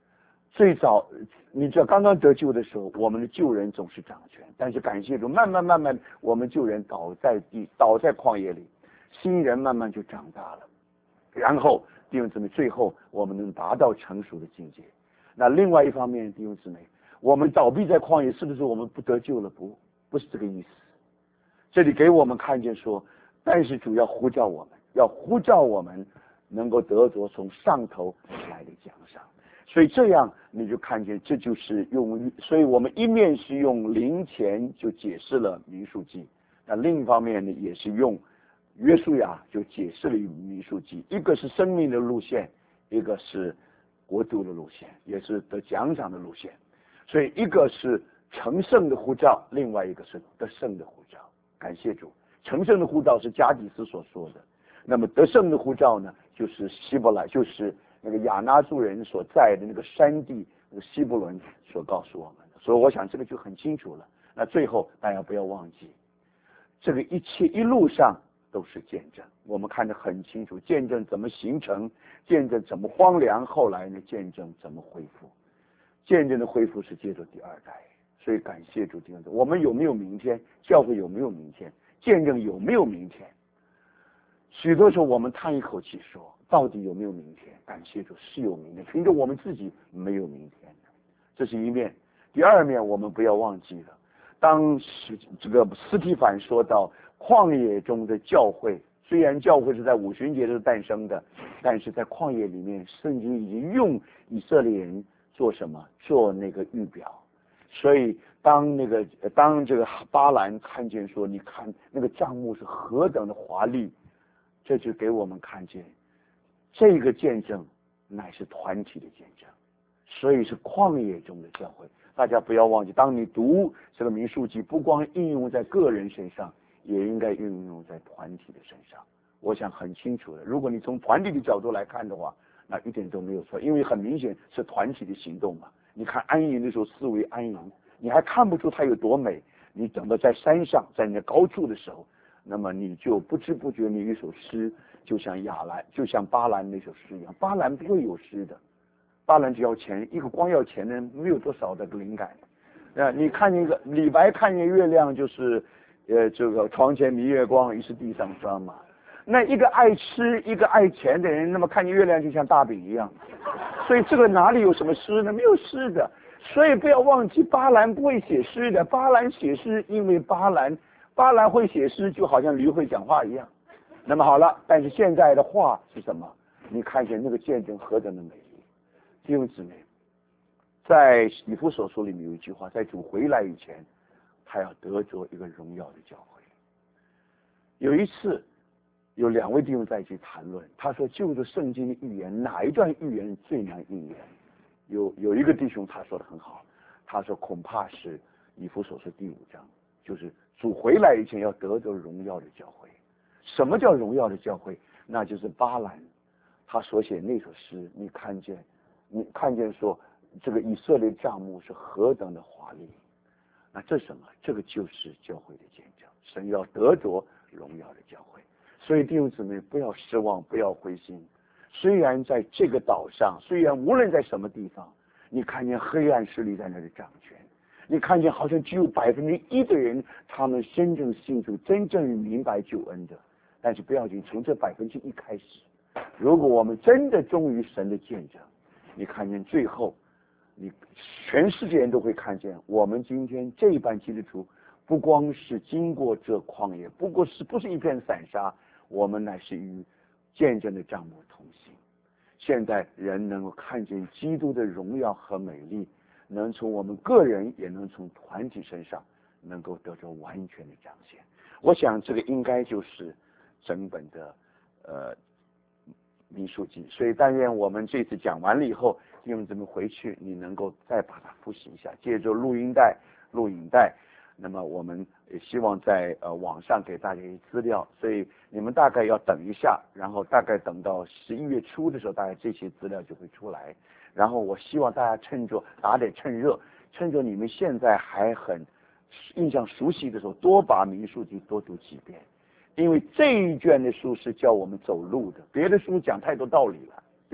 最早你知道刚刚得救的时候，我们的救人总是掌权，但是感谢主，慢慢慢慢我们救人倒在地，倒在旷野里，新人慢慢就长大了，然后弟兄姊妹，最后我们能达到成熟的境界。那另外一方面，弟兄姊妹，我们倒闭在旷野，是不是我们不得救了？不，不是这个意思。这里给我们看见说，但是主要呼召我们，要呼召我们能够得着从上头来的奖赏。所以这样你就看见，这就是用，所以我们一面是用零钱就解释了民数记，那另一方面呢，也是用约书亚就解释了民数记，一个是生命的路线，一个是国度的路线，也是得奖赏的路线。所以一个是成圣的呼召，另外一个是得胜的呼召。感谢主，成圣的呼召是加底斯所说的，那么得胜的呼召呢，就是希伯来，就是那个亚纳族人所在的那个山地，那个希伯伦所告诉我们的。所以我想这个就很清楚了。那最后大家不要忘记，这个一切一路上都是见证，我们看得很清楚，见证怎么形成，见证怎么荒凉，后来呢，见证怎么恢复。见证的恢复是接着第二代。所以感谢主，弟兄姊妹，我们有没有明天？教会有没有明天？见证有没有明天？许多时候我们叹一口气说，到底有没有明天？感谢主，是有明天，凭着我们自己没有明天的，这是一面。第二面，我们不要忘记了，当这个司提反说到旷野中的教会，虽然教会是在五旬节是诞生的，但是在旷野里面，圣经已经用以色列人做什么？做那个预表。所以当那个当这个巴兰看见说，你看那个帐幕是何等的华丽，这就给我们看见这个见证乃是团体的见证，所以是旷野中的教会。大家不要忘记，当你读这个民数记，不光应用在个人身上，也应该应用在团体的身上。我想很清楚的，如果你从团体的角度来看的话，那一点都没有错，因为很明显是团体的行动嘛。你看安营的时候思维安营，你还看不出它有多美，你等到在山上在那高处的时候，那么你就不知不觉你一首诗就像亚兰就像巴兰那首诗一样。巴兰不会有诗的，巴兰只要钱，一个光要钱的人没有多少的灵感。呃，你看那个李白看见月亮就是呃这个床前明月光，疑是地上霜嘛。那一个爱吃一个爱钱的人，那么看见月亮就像大饼一样。所以这个哪里有什么诗呢？没有诗的。所以不要忘记，巴兰不会写诗的。巴兰写诗，因为巴兰巴兰会写诗，就好像驴会讲话一样。那么好了，但是现在的话是什么？你看见那个见证何等的美丽，弟兄姊妹，在以弗所书里面有一句话，在主回来以前，他要得着一个荣耀的教会。有一次。有两位弟兄在一起谈论，他说就着圣经的预言，哪一段预言最难应验？有有一个弟兄他说的很好，他说恐怕是以弗所书第五章，就是主回来以前要得着荣耀的教会。什么叫荣耀的教会？那就是巴兰他所写那首诗，你看见你看见说这个以色列帐幕是何等的华丽，那这什么？这个就是教会的见证，神要得着荣耀的教会。所以弟兄姊妹，不要失望，不要灰心。虽然在这个岛上，虽然无论在什么地方，你看见黑暗势力在那里掌权，你看见好像只有百分之一的人，他们真正信主，真正明白救恩的。但是不要紧，从这百分之一开始，如果我们真的忠于神的见证，你看见最后，你全世界人都会看见，我们今天这一班基督徒，不光是经过这旷野，不过是不是一片散沙。我们乃是与见证的帐幕同行。现在人能够看见基督的荣耀和美丽，能从我们个人也能从团体身上能够得着完全的彰显。我想这个应该就是整本的呃民数记。所以但愿我们这次讲完了以后，弟兄姊妹回去你能够再把它复习一下，借着录音带录影带，那么我们也希望在呃网上给大家一些资料，所以你们大概要等一下，然后大概等到十一月初的时候，大概这些资料就会出来。然后我希望大家趁着打点趁热，趁着你们现在还很印象熟悉的时候，多把民数记多读几遍，因为这一卷的书是叫我们走路的，别的书讲太多道理了，对不对？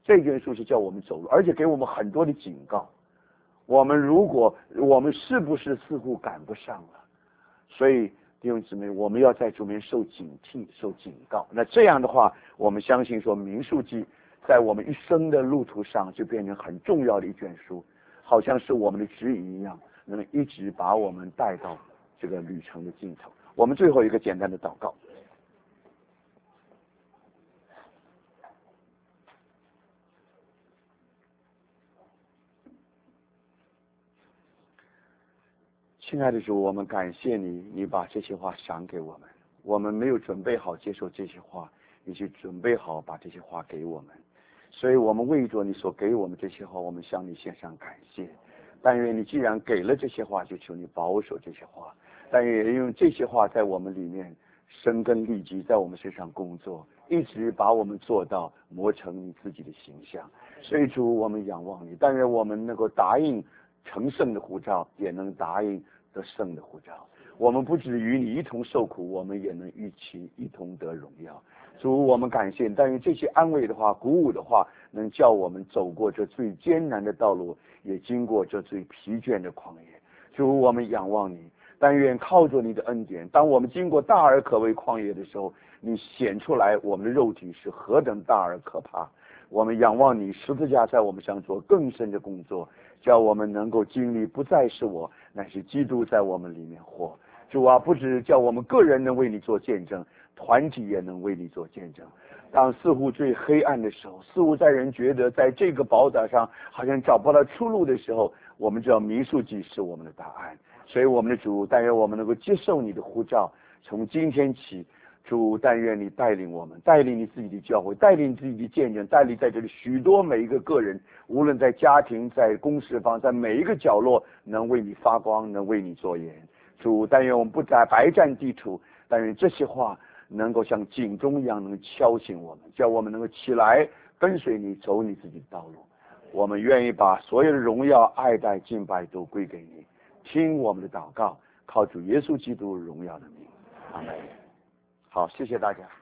这卷书是叫我们走路，而且给我们很多的警告。我们如果我们是不是似乎赶不上了？所以弟兄姊妹，我们要在主面受警惕、受警告。那这样的话，我们相信说民数记在我们一生的路途上就变成很重要的一卷书，好像是我们的指引一样，能一直把我们带到这个旅程的尽头。我们最后一个简单的祷告。亲爱的主，我们感谢你，你把这些话赏给我们。我们没有准备好接受这些话，你去准备好把这些话给我们。所以我们为着你所给我们这些话，我们向你献上感谢。但愿你既然给了这些话，就求你保守这些话。但愿用这些话在我们里面生根立基，在我们身上工作，一直把我们做到磨成你自己的形象。所以主，我们仰望你。但愿我们能够答应成圣的呼召，也能答应得胜的呼召。我们不止与你一同受苦，我们也能一起一同得荣耀。主，我们感谢，但愿这些安慰的话、鼓舞的话，能叫我们走过这最艰难的道路，也经过这最疲倦的旷野。主，我们仰望你，但愿靠着你的恩典，当我们经过大而可畏旷野的时候，你显出来我们的肉体是何等大而可怕。我们仰望你，十字架在我们上做更深的工作，叫我们能够经历不再是我，乃是基督在我们里面活。主啊，不止叫我们个人能为你做见证，团体也能为你做见证。当似乎最黑暗的时候，似乎在人觉得在这个宝岛上好像找不到出路的时候，我们知道民数记是我们的答案。所以我们的主，但愿我们能够接受你的呼召，从今天起，主，但愿你带领我们，带领你自己的教会，带领自己的见证，带领在这里许多每一个个人，无论在家庭、在公事方，在每一个角落，能为你发光，能为你作盐。主，但愿我们不再白占地土，但愿这些话能够像警钟一样，能敲醒我们，叫我们能够起来跟随你，走你自己的道路。我们愿意把所有的荣耀、爱戴、敬拜都归给你。听我们的祷告，靠主耶稣基督荣耀的名，阿门。好，谢谢大家。